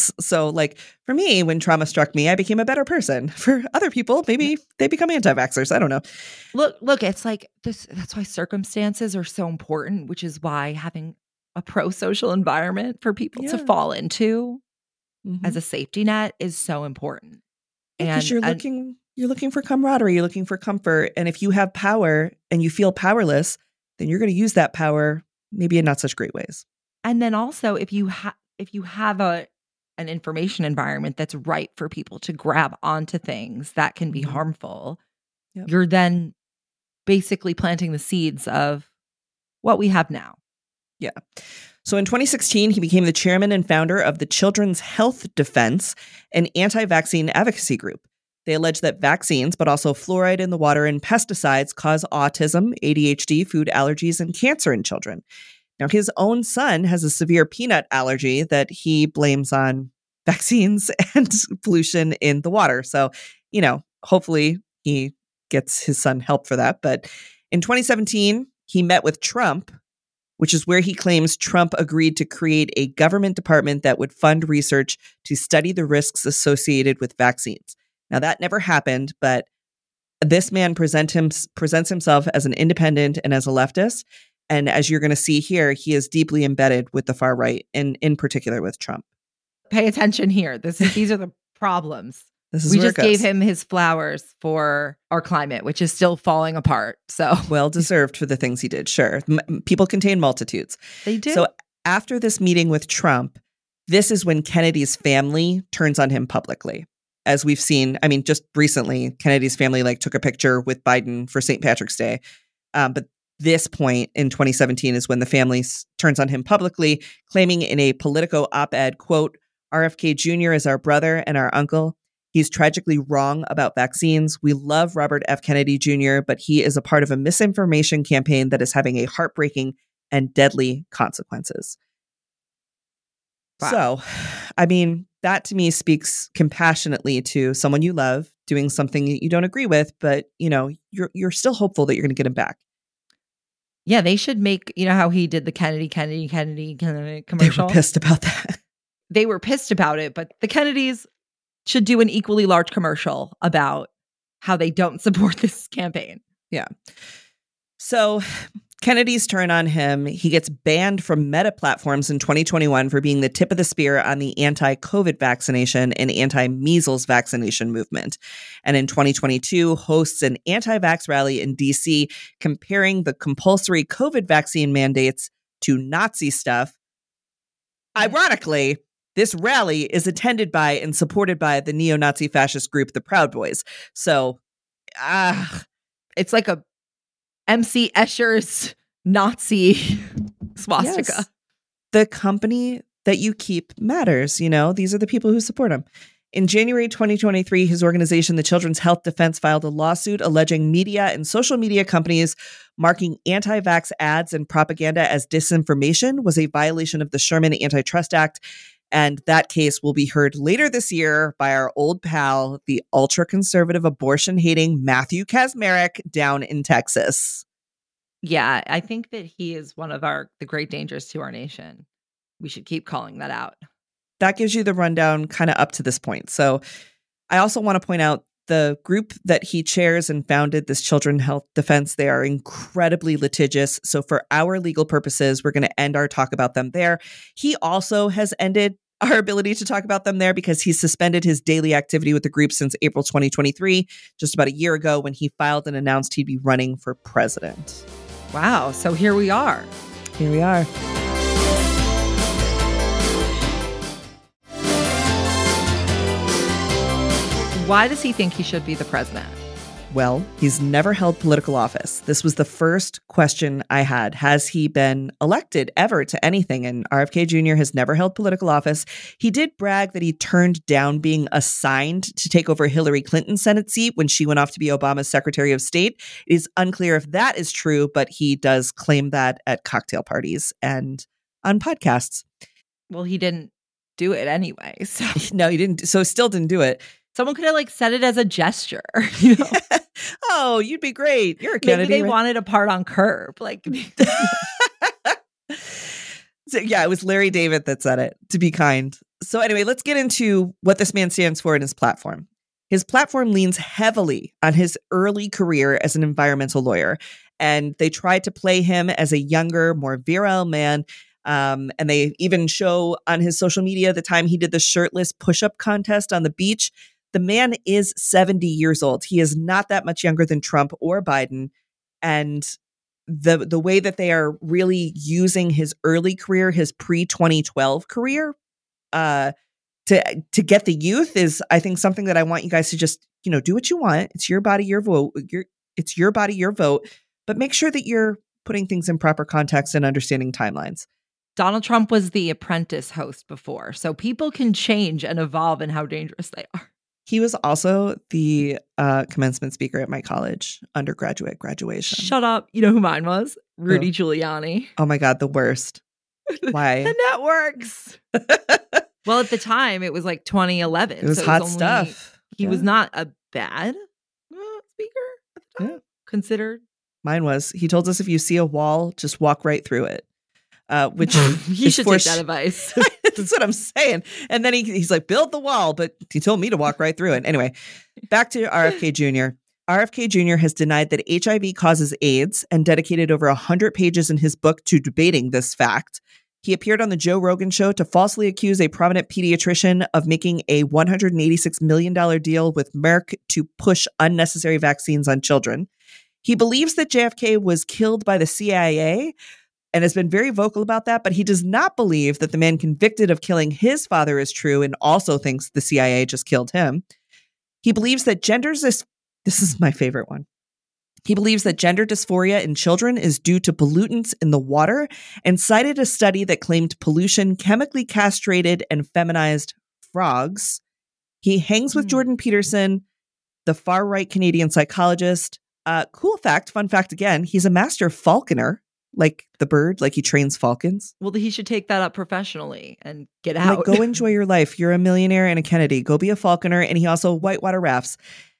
So like for me, when trauma struck me, I became a better person. For other people, maybe they become anti-vaxxers. I don't know. Look, it's like this. That's why circumstances are so important, which is why having a pro-social environment for people to fall into as a safety net is so important. Because you're looking for camaraderie, you're looking for comfort. And if you have power and you feel powerless, then you're going to use that power maybe in not such great ways. And then also if you have an information environment that's right for people to grab onto things that can be harmful, you're then basically planting the seeds of what we have now. Yeah. So in 2016, he became the chairman and founder of the Children's Health Defense, an anti-vaccine advocacy group. They allege that vaccines, but also fluoride in the water and pesticides, cause autism, ADHD, food allergies, and cancer in children. Now, his own son has a severe peanut allergy that he blames on vaccines and pollution in the water. So, hopefully he gets his son help for that. But in 2017, he met with Trump, which is where he claims Trump agreed to create a government department that would fund research to study the risks associated with vaccines. Now, that never happened, but this man presents himself as an independent and as a leftist. And as you're going to see here, he is deeply embedded with the far right, and in particular with Trump. Pay attention here. These are the problems. We just gave him his flowers for our climate, which is still falling apart. So well deserved for the things he did. Sure. People contain multitudes. They do. So after this meeting with Trump, this is when Kennedy's family turns on him publicly. As we've seen, just recently, Kennedy's family took a picture with Biden for St. Patrick's Day. But this point in 2017 is when the family turns on him publicly, claiming in a Politico op-ed, quote, RFK Jr. is our brother and our uncle. He's tragically wrong about vaccines. We love Robert F. Kennedy Jr., but he is a part of a misinformation campaign that is having a heartbreaking and deadly consequences. Wow. So, that to me speaks compassionately to someone you love doing something that you don't agree with, but you're still hopeful that you're going to get him back. Yeah, they should make, how he did the Kennedy commercial. They were pissed about that. They were pissed about it, but the Kennedys should do an equally large commercial about how they don't support this campaign. Yeah. So Kennedy's turn on him. He gets banned from Meta platforms in 2021 for being the tip of the spear on the anti-COVID vaccination and anti-measles vaccination movement. And in 2022, hosts an anti-vax rally in D.C. comparing the compulsory COVID vaccine mandates to Nazi stuff. Ironically, this rally is attended by and supported by the neo-Nazi fascist group, the Proud Boys. So, it's like a MC Escher's Nazi swastika. Yes. The company that you keep matters. These are the people who support him. In January 2023, his organization, the Children's Health Defense, filed a lawsuit alleging media and social media companies marking anti-vax ads and propaganda as disinformation was a violation of the Sherman Antitrust Act. And that case will be heard later this year by our old pal, the ultra-conservative, abortion-hating Matthew Kacsmaryk down in Texas. Yeah, I think that he is one of the great dangers to our nation. We should keep calling that out. That gives you the rundown kind of up to this point. So I also want to point out the group that he chairs and founded, this Children's Health Defense, they are incredibly litigious. So for our legal purposes, we're going to end our talk about them there. He also has ended our ability to talk about them there because he suspended his daily activity with the group since April 2023, just about a year ago when he filed and announced he'd be running for president. Wow. So here we are. Here we are. Why does he think he should be the president? Well, he's never held political office. This was the first question I had. Has he been elected ever to anything? And RFK Jr. has never held political office. He did brag that he turned down being assigned to take over Hillary Clinton's Senate seat when she went off to be Obama's Secretary of State. It is unclear if that is true, but he does claim that at cocktail parties and on podcasts. Well, he didn't do it anyway. So. No, he didn't. So still didn't do it. Someone could have said it as a gesture. Oh, you'd be great. You're a Kennedy. Maybe they wanted a part on Curb. So, yeah, it was Larry David that said it, to be kind. So anyway, let's get into what this man stands for in his platform. His platform leans heavily on his early career as an environmental lawyer. And they tried to play him as a younger, more virile man. And they even show on his social media the time he did the shirtless push-up contest on the beach. The man is 70 years old. He is not that much younger than Trump or Biden. And the way that they are really using his early career, his pre-2012 career, to get the youth is, I think, something that I want you guys to just, do what you want. It's your body, your vote. It's your body, your vote. But make sure that you're putting things in proper context and understanding timelines. Donald Trump was the Apprentice host before, so people can change and evolve in how dangerous they are. He was also the commencement speaker at my college undergraduate graduation. Shut up. You know who mine was? Rudy Giuliani. Oh my God, the worst. Why? The networks. Well, at the time, it was 2011. It was hot stuff. He was not a bad speaker at the time, considered. Mine was. He told us if you see a wall, just walk right through it. Which he should take that advice. That's what I'm saying. And then he's like, build the wall, but he told me to walk right through it. Anyway, back to RFK Jr. RFK Jr. has denied that HIV causes AIDS and dedicated over 100 pages in his book to debating this fact. He appeared on the Joe Rogan show to falsely accuse a prominent pediatrician of making a $186 million deal with Merck to push unnecessary vaccines on children. He believes that JFK was killed by the CIA and has been very vocal about that, but he does not believe that the man convicted of killing his father is true and also thinks the CIA just killed him. He believes that this is my favorite one. He believes that gender dysphoria in children is due to pollutants in the water and cited a study that claimed pollution chemically castrated and feminized frogs. He hangs with Jordan Peterson, the far-right Canadian psychologist. Cool fact, fun fact again, he's a master falconer. Like the bird, like he trains falcons. Well, he should take that up professionally and get out. Go enjoy your life. You're a millionaire and a Kennedy. Go be a falconer. And he also whitewater rafts.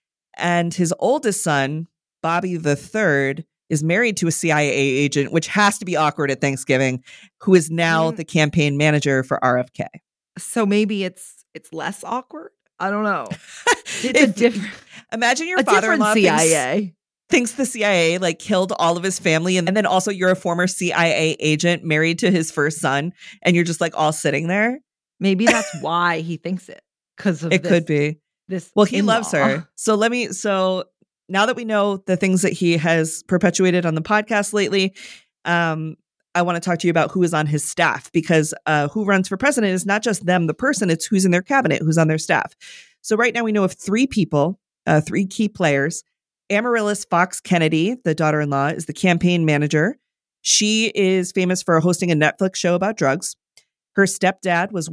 And his oldest son, Bobby the Third, is married to a CIA agent, which has to be awkward at Thanksgiving, who is now the campaign manager for RFK. So maybe it's less awkward. I don't know. It's a different. Imagine your father-in-law CIA. thinks the CIA like killed all of his family. And then also you're a former CIA agent married to his first son. And you're just like all sitting there. Maybe that's why he thinks it. Because of It could be. Well, he loves her. So now that we know the things that he has perpetuated on the podcast lately, I want to talk to you about who is on his staff, because who runs for president is not just them, the person, it's who's in their cabinet, who's on their staff. So right now we know of 3 people, 3 key players. Amaryllis Fox Kennedy, the daughter-in-law, is the campaign manager. She is famous for hosting a Netflix show about drugs. Her stepdad was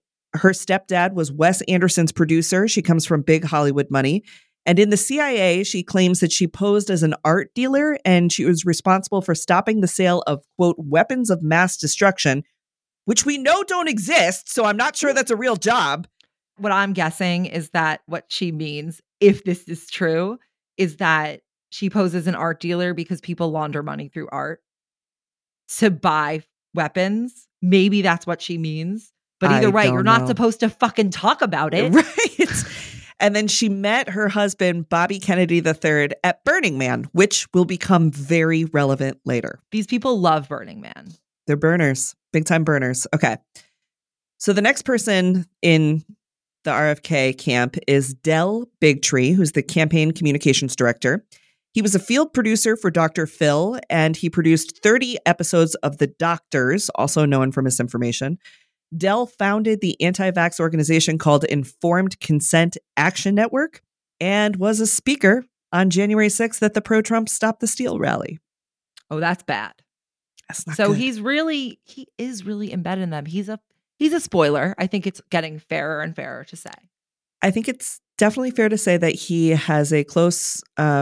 Wes Anderson's producer. She comes from big Hollywood money. And in the CIA, she claims that she posed as an art dealer and she was responsible for stopping the sale of, quote, weapons of mass destruction, which we know don't exist. So I'm not sure that's a real job. What I'm guessing is that what she means, if this is true, is that she poses an art dealer because people launder money through art to buy weapons. Maybe that's what she means. But either way, you're not supposed to fucking talk about it. Right. And then she met her husband, Bobby Kennedy III, at Burning Man, which will become very relevant later. These people love Burning Man. They're burners, big time burners. Okay. So the next person in the RFK camp is Del Bigtree, who's the campaign communications director. He was a field producer for Dr. Phil, and he produced 30 episodes of The Doctors, also known for misinformation. Del founded the anti-vax organization called Informed Consent Action Network and was a speaker on January 6th at the pro-Trump Stop the Steal rally. Oh, that's bad. That's not so good. he is really embedded in them. He's a spoiler. I think it's getting fairer and fairer to say. I think it's definitely fair to say that he has a close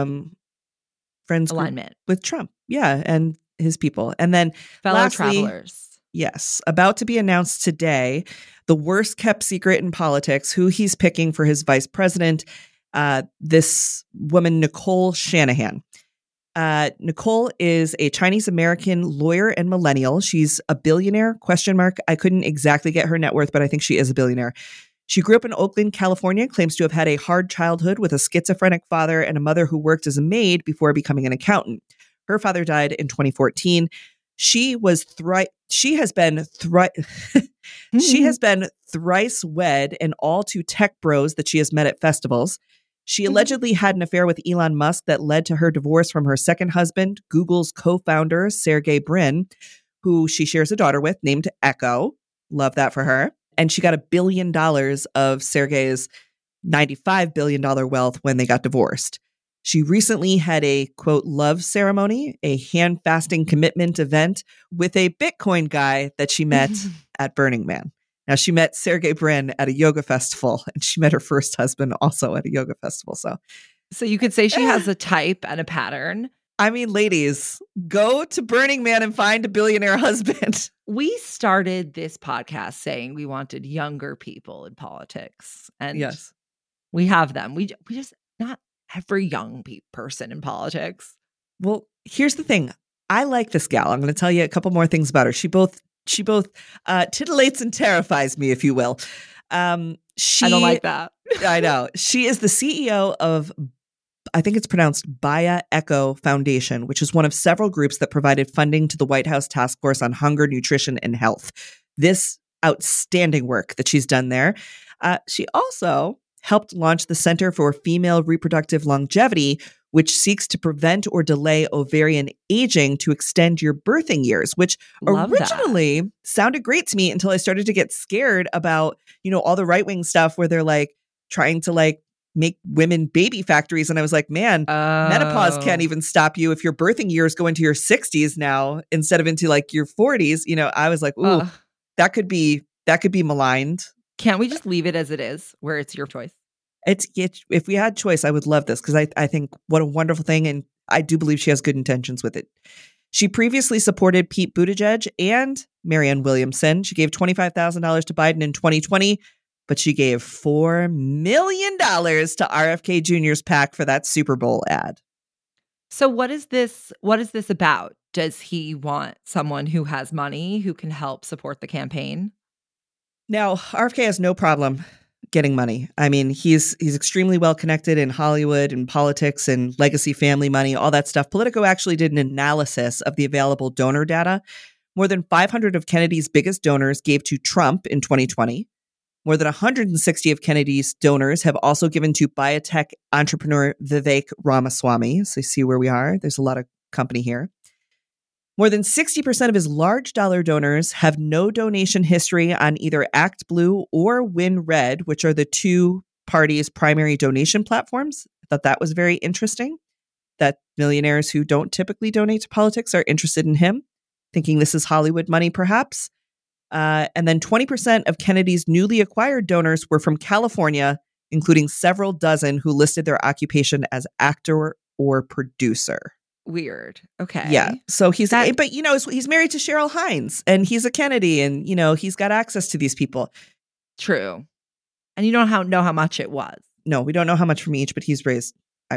friends alignment with Trump. Yeah, and his people. And then fellow travelers. Yes, about to be announced today, the worst kept secret in politics, who he's picking for his vice president, this woman, Nicole Shanahan. Nicole is a Chinese-American lawyer and millennial. She's a billionaire, ? I couldn't exactly get her net worth, but I think she is a billionaire. She grew up in Oakland, California, claims to have had a hard childhood with a schizophrenic father and a mother who worked as a maid before becoming an accountant. Her father died in 2014. She has been thrice wed and all to tech bros that she has met at festivals. She allegedly had an affair with Elon Musk that led to her divorce from her second husband, Google's co-founder, Sergey Brin, who she shares a daughter with named Echo. Love that for her. And she got $1 billion of Sergey's $95 billion wealth when they got divorced. She recently had a, quote, love ceremony, a hand fasting commitment event with a Bitcoin guy that she met at Burning Man. Now, she met Sergey Brin at a yoga festival, and she met her first husband also at a yoga festival. So you could say she has a type and a pattern. I mean, ladies, go to Burning Man and find a billionaire husband. We started this podcast saying we wanted younger people in politics. And yes, we have them. We just not every young person in politics. Well, here's the thing. I like this gal. I'm going to tell you a couple more things about her. She both titillates and terrifies me, if you will. I don't like that. I know. She is the CEO of, I think it's pronounced Baya Echo Foundation, which is one of several groups that provided funding to the White House Task Force on Hunger, Nutrition, and Health. This outstanding work that she's done there. She also helped launch the Center for Female Reproductive Longevity, which seeks to prevent or delay ovarian aging to extend your birthing years, which originally sounded great to me until I started to get scared about, all the right-wing stuff where they're like trying to like make women baby factories. And I was like, man, menopause can't even stop you if your birthing years go into your 60s now instead of into like your 40s. I was like, ooh, that could be maligned. Can't we just leave it as it is, where it's your choice? If we had choice, I would love this because I think what a wonderful thing, and I do believe she has good intentions with it. She previously supported Pete Buttigieg and Marianne Williamson. She gave $25,000 to Biden in 2020, but she gave $4 million to RFK Jr.'s PAC for that Super Bowl ad. So what is this about? Does he want someone who has money who can help support the campaign? Now, RFK has no problem getting money. I mean, he's extremely well connected in Hollywood and politics and legacy family money, all that stuff. Politico actually did an analysis of the available donor data. More than 500 of Kennedy's biggest donors gave to Trump in 2020. More than 160 of Kennedy's donors have also given to biotech entrepreneur Vivek Ramaswamy. So you see where we are. There's a lot of company here. More than 60% of his large dollar donors have no donation history on either Act Blue or WinRed, which are the two parties' primary donation platforms. I thought that was very interesting, that millionaires who don't typically donate to politics are interested in him, thinking this is Hollywood money, perhaps. And then 20% of Kennedy's newly acquired donors were from California, including several dozen who listed their occupation as actor or producer. Weird. Okay. Yeah. So he's married to Cheryl Hines, and he's a Kennedy, and, he's got access to these people. True. And you don't know how much it was. No, we don't know how much from each, but he's raised,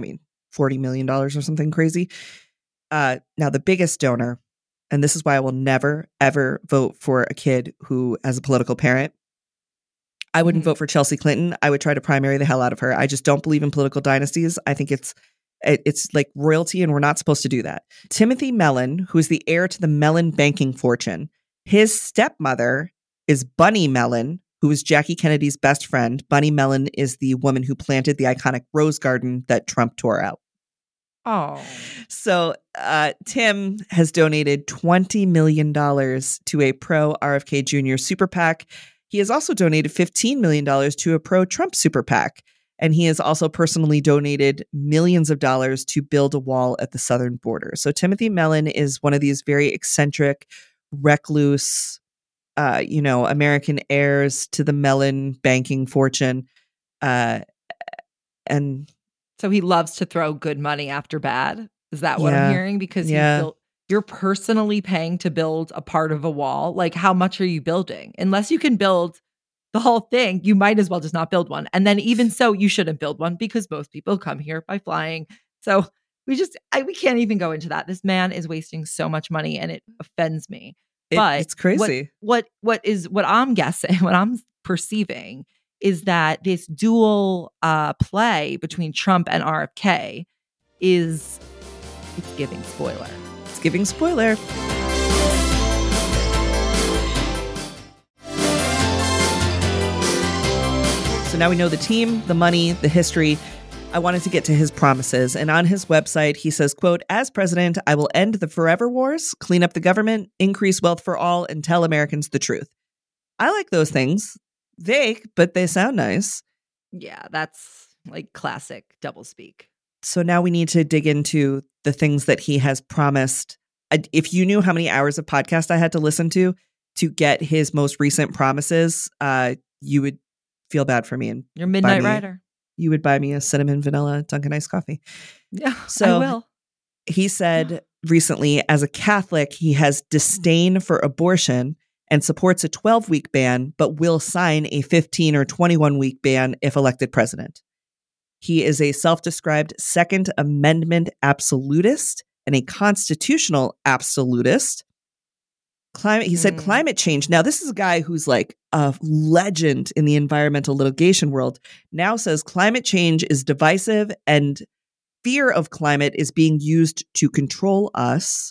$40 million or something crazy. Now, the biggest donor, and this is why I will never, ever vote for a kid who has a political parent. I wouldn't vote for Chelsea Clinton. I would try to primary the hell out of her. I just don't believe in political dynasties. I think it's like royalty, and we're not supposed to do that. Timothy Mellon, who is the heir to the Mellon banking fortune, his stepmother is Bunny Mellon, who was Jackie Kennedy's best friend. Bunny Mellon is the woman who planted the iconic rose garden that Trump tore out. Oh. So Tim has donated $20 million to a pro-RFK Jr. super PAC. He has also donated $15 million to a pro-Trump super PAC. And he has also personally donated millions of dollars to build a wall at the southern border. So Timothy Mellon is one of these very eccentric, recluse, American heirs to the Mellon banking fortune. And so he loves to throw good money after bad. Is that what I'm hearing? Because you're personally paying to build a part of a wall. Like, how much are you building? Unless you can build the whole thing, you might as well just not build one. And then even so, you shouldn't build one because most people come here by flying. So we can't even go into that. This man is wasting so much money, and it offends me. But it's crazy. What I'm guessing, what I'm perceiving is that this dual play between Trump and RFK it's giving spoiler. It's giving spoiler. So now we know the team, the money, the history. I wanted to get to his promises. And on his website, he says, quote, "As president, I will end the forever wars, clean up the government, increase wealth for all, and tell Americans the truth." I like those things. Vague, but they sound nice. Yeah, that's like classic doublespeak. So now we need to dig into the things that he has promised. If you knew how many hours of podcast I had to listen to get his most recent promises, you would feel bad for me. And you're Midnight Rider. You would buy me a cinnamon vanilla Dunkin' Iced coffee. Yeah, so I will. He said recently, as a Catholic, he has disdain for abortion and supports a 12-week ban, but will sign a 15 or 21-week ban if elected president. He is a self-described Second Amendment absolutist and a constitutional absolutist. He said climate change. Now, this is a guy who's like a legend in the environmental litigation world. Now says climate change is divisive and fear of climate is being used to control us.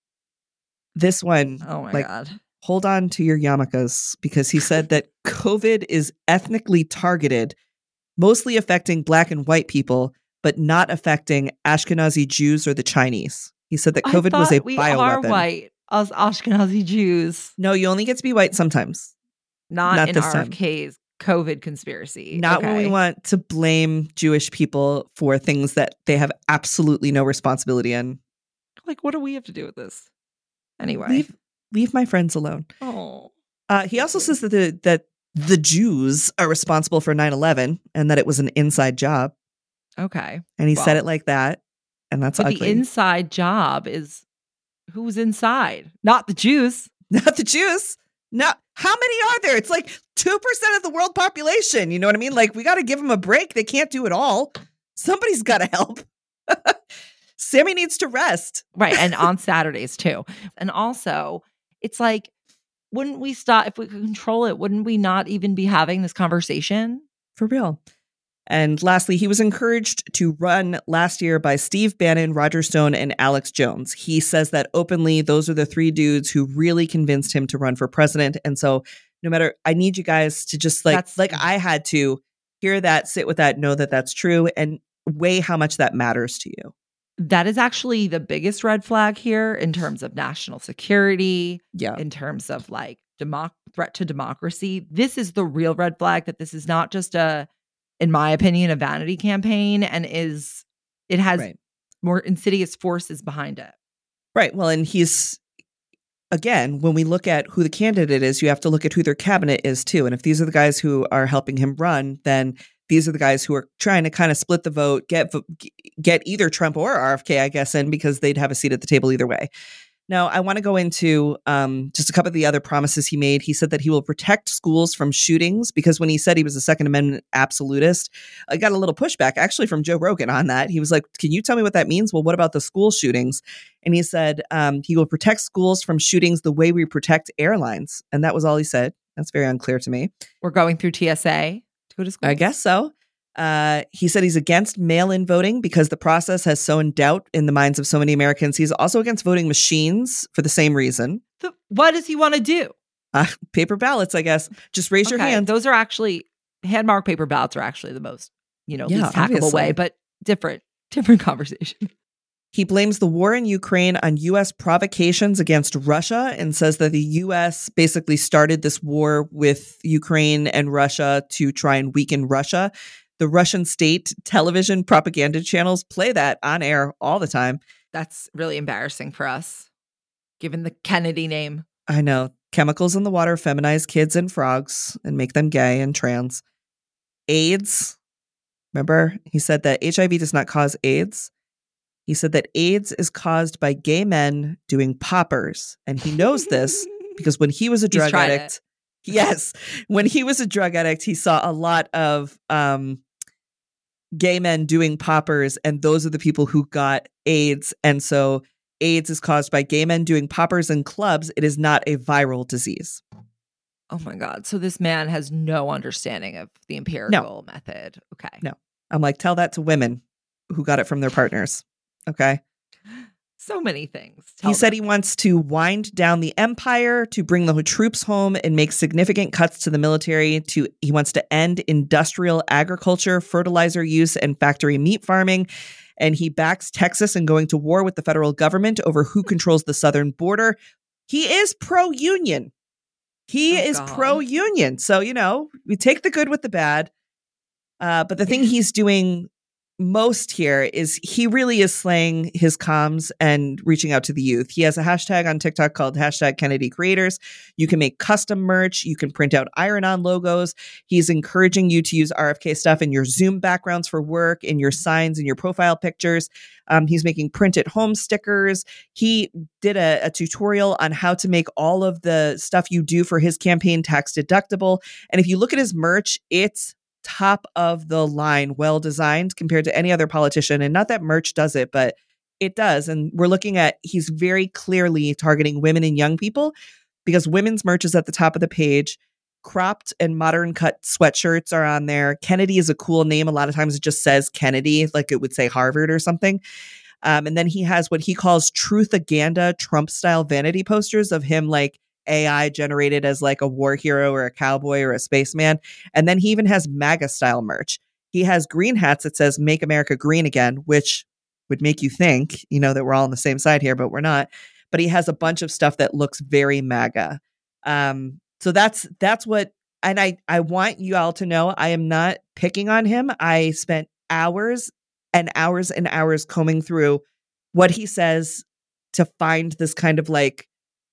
This one, oh my God. Hold on to your yarmulkes, because he said that COVID is ethnically targeted, mostly affecting Black and white people, but not affecting Ashkenazi Jews or the Chinese. He said that COVID was a bioweapon. We are white, us Ashkenazi Jews. No, you only get to be white sometimes. Not in RFK's COVID conspiracy. Not when we want to blame Jewish people for things that they have absolutely no responsibility in. Like, what do we have to do with this? Anyway. Leave my friends alone. Oh. He also says that the Jews are responsible for 9/11 and that it was an inside job. Okay. And he said it like that. And that's ugly. The inside job is who's inside? Not the Jews. Not the Jews. No. How many are there? It's like 2% of the world population. You know what I mean? Like, we got to give them a break. They can't do it all. Somebody's got to help. Sammy needs to rest. Right. And on Saturdays too. And also, it's like, wouldn't we stop if we could control it? Wouldn't we not even be having this conversation? For real. And lastly, he was encouraged to run last year by Steve Bannon, Roger Stone, and Alex Jones. He says that openly. Those are the three dudes who really convinced him to run for president. And so no matter, I need you guys to just like I had to hear that, sit with that, know that that's true, and weigh how much that matters to you. That is actually the biggest red flag here in terms of national security, in terms of like threat to democracy. This is the real red flag, that this is not just in my opinion, a vanity campaign, and it has more insidious forces behind it. Right. Well, and he's, again, when we look at who the candidate is, you have to look at who their cabinet is too. And if these are the guys who are helping him run, then these are the guys who are trying to kind of split the vote, get either Trump or RFK, I guess, in, because they'd have a seat at the table either way. Now, I want to go into just a couple of the other promises he made. He said that he will protect schools from shootings, because when he said he was a Second Amendment absolutist, I got a little pushback actually from Joe Rogan on that. He was like, can you tell me what that means? Well, what about the school shootings? And he said he will protect schools from shootings the way we protect airlines. And that was all he said. That's very unclear to me. We're going through TSA to go to school? I guess so. He said he's against mail-in voting because the process has sown doubt in the minds of so many Americans. He's also against voting machines for the same reason. What does he want to do? Paper ballots, I guess. Just raise your hand. Those are actually, hand-marked paper ballots are actually the most, least hackable way, but different conversation. He blames the war in Ukraine on U.S. provocations against Russia and says that the U.S. basically started this war with Ukraine and Russia to try and weaken Russia. The Russian state television propaganda channels play that on air all the time. That's really embarrassing for us, given the Kennedy name. I know. Chemicals in the water feminize kids and frogs and make them gay and trans. AIDS. Remember, he said that HIV does not cause AIDS. He said that AIDS is caused by gay men doing poppers. And he knows this because when he was a drug addict, when he was a drug addict, he saw a lot of gay men doing poppers, and those are the people who got AIDS. And so AIDS is caused by gay men doing poppers in clubs. It is not a viral disease. Oh my God. So this man has no understanding of the empirical method. Okay. No. I'm like, tell that to women who got it from their partners. Okay. So many things. He said he wants to wind down the empire, to bring the troops home and make significant cuts to the military. He wants to end industrial agriculture, fertilizer use, and factory meat farming. And he backs Texas in going to war with the federal government over who controls the southern border. He is pro-union. Pro-union. So, we take the good with the bad. But the thing he's doing most here is he really is slaying his comms and reaching out to the youth. He has a hashtag on TikTok called #KennedyCreators. You can make custom merch. You can print out iron-on logos. He's encouraging you to use RFK stuff in your Zoom backgrounds for work, in your signs, in your profile pictures. He's making print-at-home stickers. He did a tutorial on how to make all of the stuff you do for his campaign tax deductible. And if you look at his merch, it's top of the line, well designed compared to any other politician. And not that merch does it, but it does. And we're looking at, he's very clearly targeting women and young people, because women's merch is at the top of the page. Cropped and modern cut sweatshirts are on there. Kennedy is a cool name. A lot of times it just says Kennedy, like it would say Harvard or something. And then he has what he calls Truthaganda Trump style vanity posters of him like AI generated as like a war hero or a cowboy or a spaceman. And then he even has MAGA style merch. He has green hats that says Make America Green Again, which would make you think, that we're all on the same side here, but we're not. But he has a bunch of stuff that looks very MAGA. So that's what, and I want you all to know, I am not picking on him. I spent hours and hours and hours combing through what he says to find this kind of like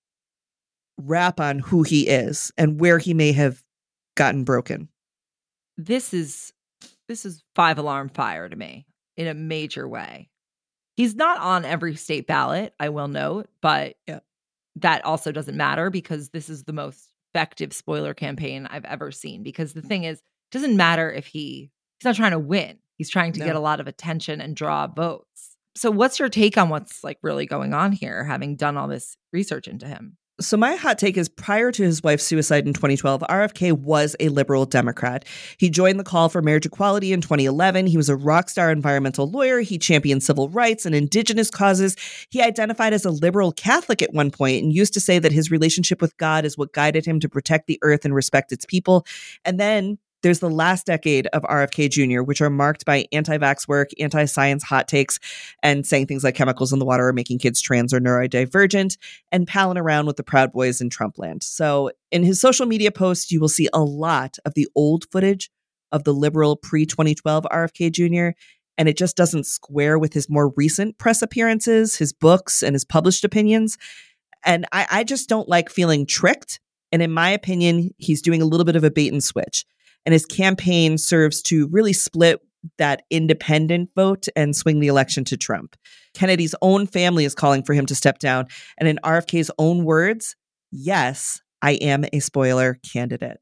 wrap on who he is and where he may have gotten broken. This is 5-alarm fire to me in a major way. He's not on every state ballot, I will note, but that also doesn't matter, because this is the most effective spoiler campaign I've ever seen. Because the thing is, it doesn't matter if he's not trying to win. He's trying to get a lot of attention and draw votes. So what's your take on what's like really going on here, having done all this research into him? So my hot take is prior to his wife's suicide in 2012, RFK was a liberal Democrat. He joined the call for marriage equality in 2011. He was a rock star environmental lawyer. He championed civil rights and indigenous causes. He identified as a liberal Catholic at one point and used to say that his relationship with God is what guided him to protect the earth and respect its people. And then there's the last decade of RFK Jr., which are marked by anti-vax work, anti-science hot takes, and saying things like chemicals in the water are making kids trans or neurodivergent, and palling around with the Proud Boys in Trumpland. So in his social media posts, you will see a lot of the old footage of the liberal pre-2012 RFK Jr., and it just doesn't square with his more recent press appearances, his books, and his published opinions. And I just don't like feeling tricked. And in my opinion, he's doing a little bit of a bait and switch. And his campaign serves to really split that independent vote and swing the election to Trump. Kennedy's own family is calling for him to step down. And in RFK's own words, yes, I am a spoiler candidate.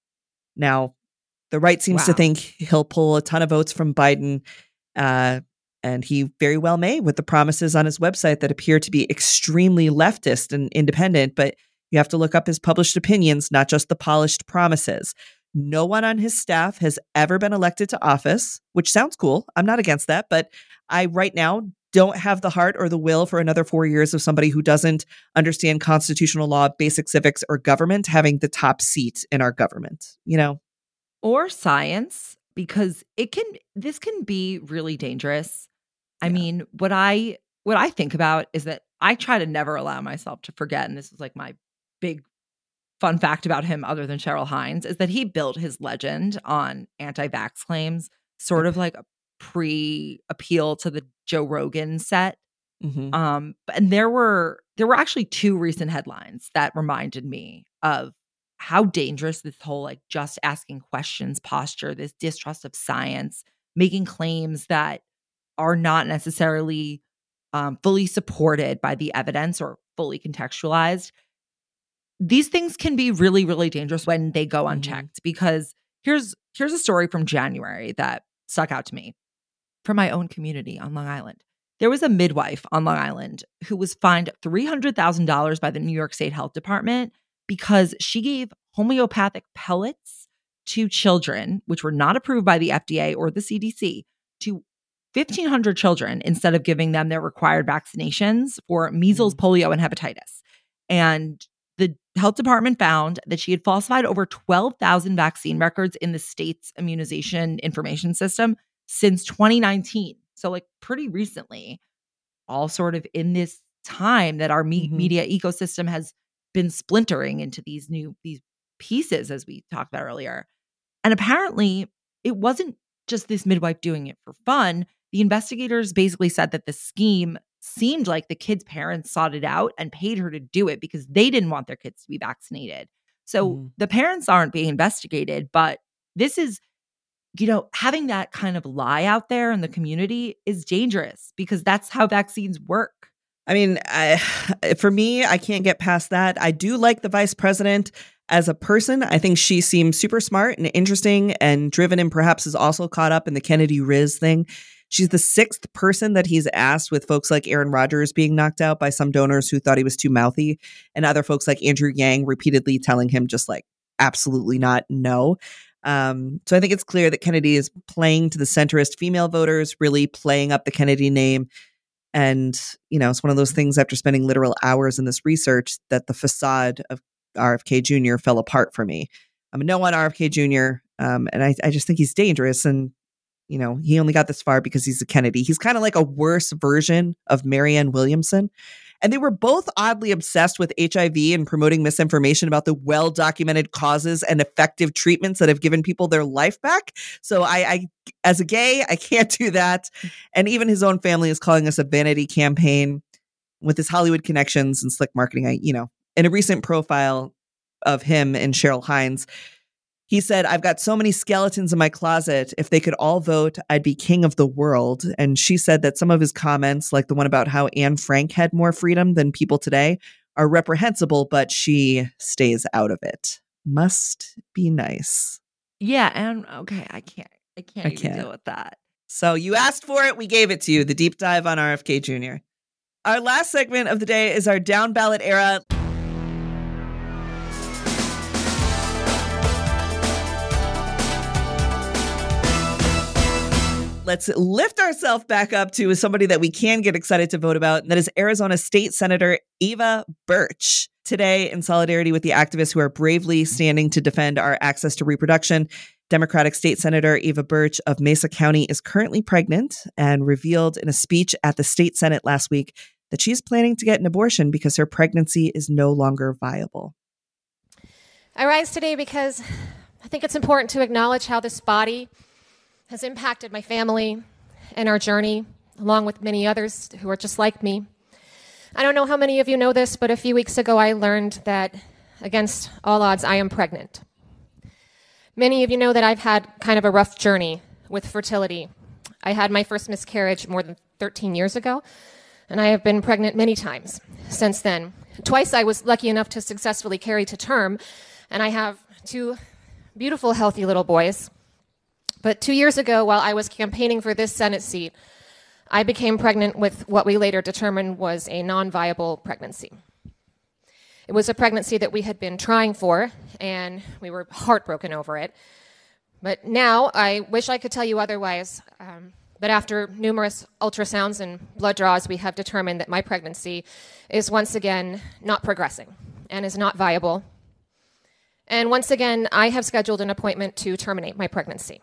Now, the right seems to think he'll pull a ton of votes from Biden, and he very well may, with the promises on his website that appear to be extremely leftist and independent. But you have to look up his published opinions, not just the polished promises. No one on his staff has ever been elected to office, which sounds cool. I'm not against that, but I right now don't have the heart or the will for another 4 years of somebody who doesn't understand constitutional law, basic civics, or government having the top seat in our government, you know? Or science, because this can be really dangerous. I mean, what I think about is that I try to never allow myself to forget, and this is like my big fun fact about him other than Cheryl Hines, is that he built his legend on anti-vax claims, sort of like a pre-appeal to the Joe Rogan set. Mm-hmm. And there were actually two recent headlines that reminded me of how dangerous this whole like just asking questions posture, this distrust of science, making claims that are not necessarily fully supported by the evidence or fully contextualized. These things can be really, really dangerous when they go unchecked, because here's a story from January that stuck out to me from my own community on Long Island. There was a midwife on Long Island who was fined $300,000 by the New York State Health Department because she gave homeopathic pellets to children, which were not approved by the FDA or the CDC, to 1,500 children instead of giving them their required vaccinations for measles, polio, and hepatitis. And the health department found that she had falsified over 12,000 vaccine records in the state's immunization information system since 2019. So like pretty recently, all sort of in this time that our media ecosystem has been splintering into these pieces, as we talked about earlier. And apparently it wasn't just this midwife doing it for fun. The investigators basically said that the scheme seemed like the kids' parents sought it out and paid her to do it because they didn't want their kids to be vaccinated. So the parents aren't being investigated, but this is, having that kind of lie out there in the community is dangerous because that's how vaccines work. I mean, for me, I can't get past that. I do like the vice president as a person. I think she seems super smart and interesting and driven, and perhaps is also caught up in the Kennedy Riz thing. She's the sixth person that he's asked, with folks like Aaron Rodgers being knocked out by some donors who thought he was too mouthy, and other folks like Andrew Yang repeatedly telling him just like, absolutely not, no. So I think it's clear that Kennedy is playing to the centrist female voters, really playing up the Kennedy name. And, it's one of those things after spending literal hours in this research that the facade of RFK Jr. fell apart for me. I'm a no on RFK Jr., and I just think he's dangerous. And, he only got this far because he's a Kennedy. He's kind of like a worse version of Marianne Williamson. And they were both oddly obsessed with HIV and promoting misinformation about the well-documented causes and effective treatments that have given people their life back. So I as a gay, I can't do that. And even his own family is calling us a vanity campaign with his Hollywood connections and slick marketing. In a recent profile of him and Cheryl Hines, he said, "I've got so many skeletons in my closet. If they could all vote, I'd be king of the world." And she said that some of his comments, like the one about how Anne Frank had more freedom than people today, are reprehensible, but she stays out of it. Must be nice. Yeah. And okay, I can't even deal with that. So you asked for it. We gave it to you. The deep dive on RFK Jr. Our last segment of the day is our down ballot era. let's lift ourselves back up to somebody that we can get excited to vote about, and that is Arizona State Senator Eva Birch. Today, in solidarity with the activists who are bravely standing to defend our access to reproduction, Democratic State Senator Eva Birch of Mesa County is currently pregnant and revealed in a speech at the state Senate last week that she is planning to get an abortion because her pregnancy is no longer viable. I rise today because I think it's important to acknowledge how this body has impacted my family and our journey, along with many others who are just like me. I don't know how many of you know this, but a few weeks ago I learned that, against all odds, I am pregnant. Many of you know that I've had kind of a rough journey with fertility. I had my first miscarriage more than 13 years ago, and I have been pregnant many times since then. Twice I was lucky enough to successfully carry to term, and I have 2 beautiful, healthy little boys. But 2 years ago, while I was campaigning for this Senate seat, I became pregnant with what we later determined was a non-viable pregnancy. It was a pregnancy that we had been trying for, and we were heartbroken over it. But now, I wish I could tell you otherwise, but after numerous ultrasounds and blood draws, we have determined that my pregnancy is once again not progressing and is not viable. And once again, I have scheduled an appointment to terminate my pregnancy.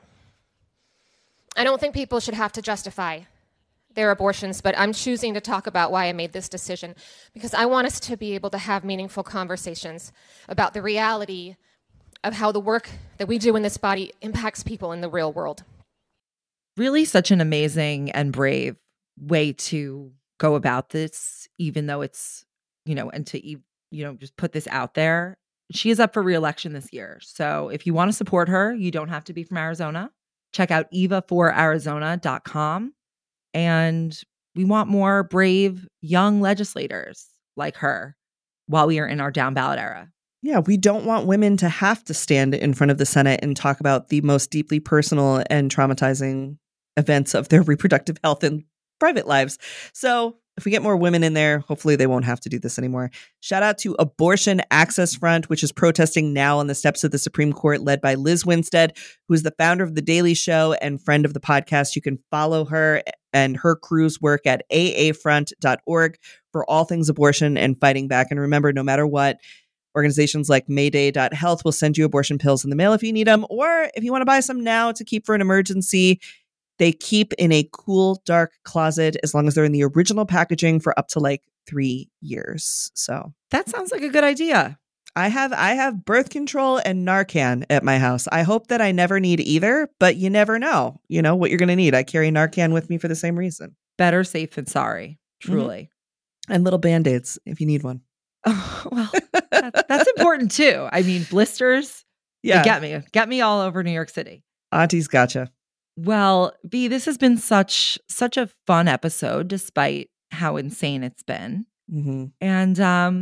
I don't think people should have to justify their abortions, but I'm choosing to talk about why I made this decision, because I want us to be able to have meaningful conversations about the reality of how the work that we do in this body impacts people in the real world. Really such an amazing and brave way to go about this, even though it's, and to, just put this out there. She is up for re-election this year. So if you want to support her, you don't have to be from Arizona. Check out eva4arizona.com. And we want more brave young legislators like her while we are in our down ballot era. Yeah, we don't want women to have to stand in front of the Senate and talk about the most deeply personal and traumatizing events of their reproductive health and private lives. So if we get more women in there, hopefully they won't have to do this anymore. Shout out to Abortion Access Front, which is protesting now on the steps of the Supreme Court, led by Liz Winstead, who is the founder of The Daily Show and friend of the podcast. You can follow her and her crew's work at aafront.org for all things abortion and fighting back. And remember, no matter what, organizations like Mayday.health will send you abortion pills in the mail if you need them, or if you want to buy some now to keep for an emergency. They keep in a cool, dark closet as long as they're in the original packaging for up to 3 years. So that sounds like a good idea. I have birth control and Narcan at my house. I hope that I never need either, but you never know, what you're going to need. I carry Narcan with me for the same reason. Better safe than sorry, truly. Mm-hmm. And little Band-Aids if you need one. Oh, well, that's important too. I mean, blisters, get me all over New York City. Auntie's gotcha. Well, V, this has been such a fun episode, despite how insane it's been. Mm-hmm. And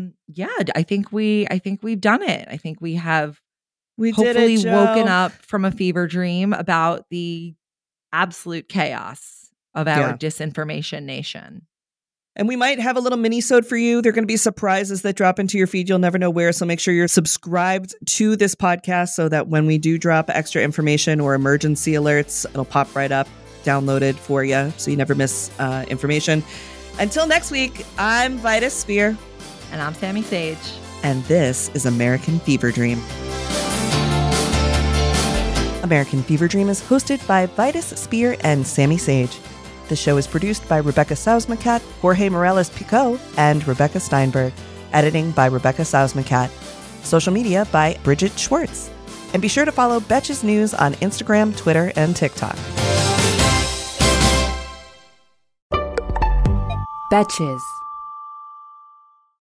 I think we've done it. I think we have hopefully woken up from a fever dream about the absolute chaos of our disinformation nation. And we might have a little mini-sode for you. There are going to be surprises that drop into your feed. You'll never know where. So make sure you're subscribed to this podcast so that when we do drop extra information or emergency alerts, it'll pop right up, downloaded for you, so you never miss information. Until next week, I'm Vitus Spear. And I'm Sammy Sage. And this is American Fever Dream. American Fever Dream is hosted by Vitus Spear and Sammy Sage. The show is produced by Rebecca Sausmacat, Jorge Morales-Pico, and Rebecca Steinberg. Editing by Rebecca Sausmacat. Social media by Bridget Schwartz. And be sure to follow Betches News on Instagram, Twitter, and TikTok. Betches.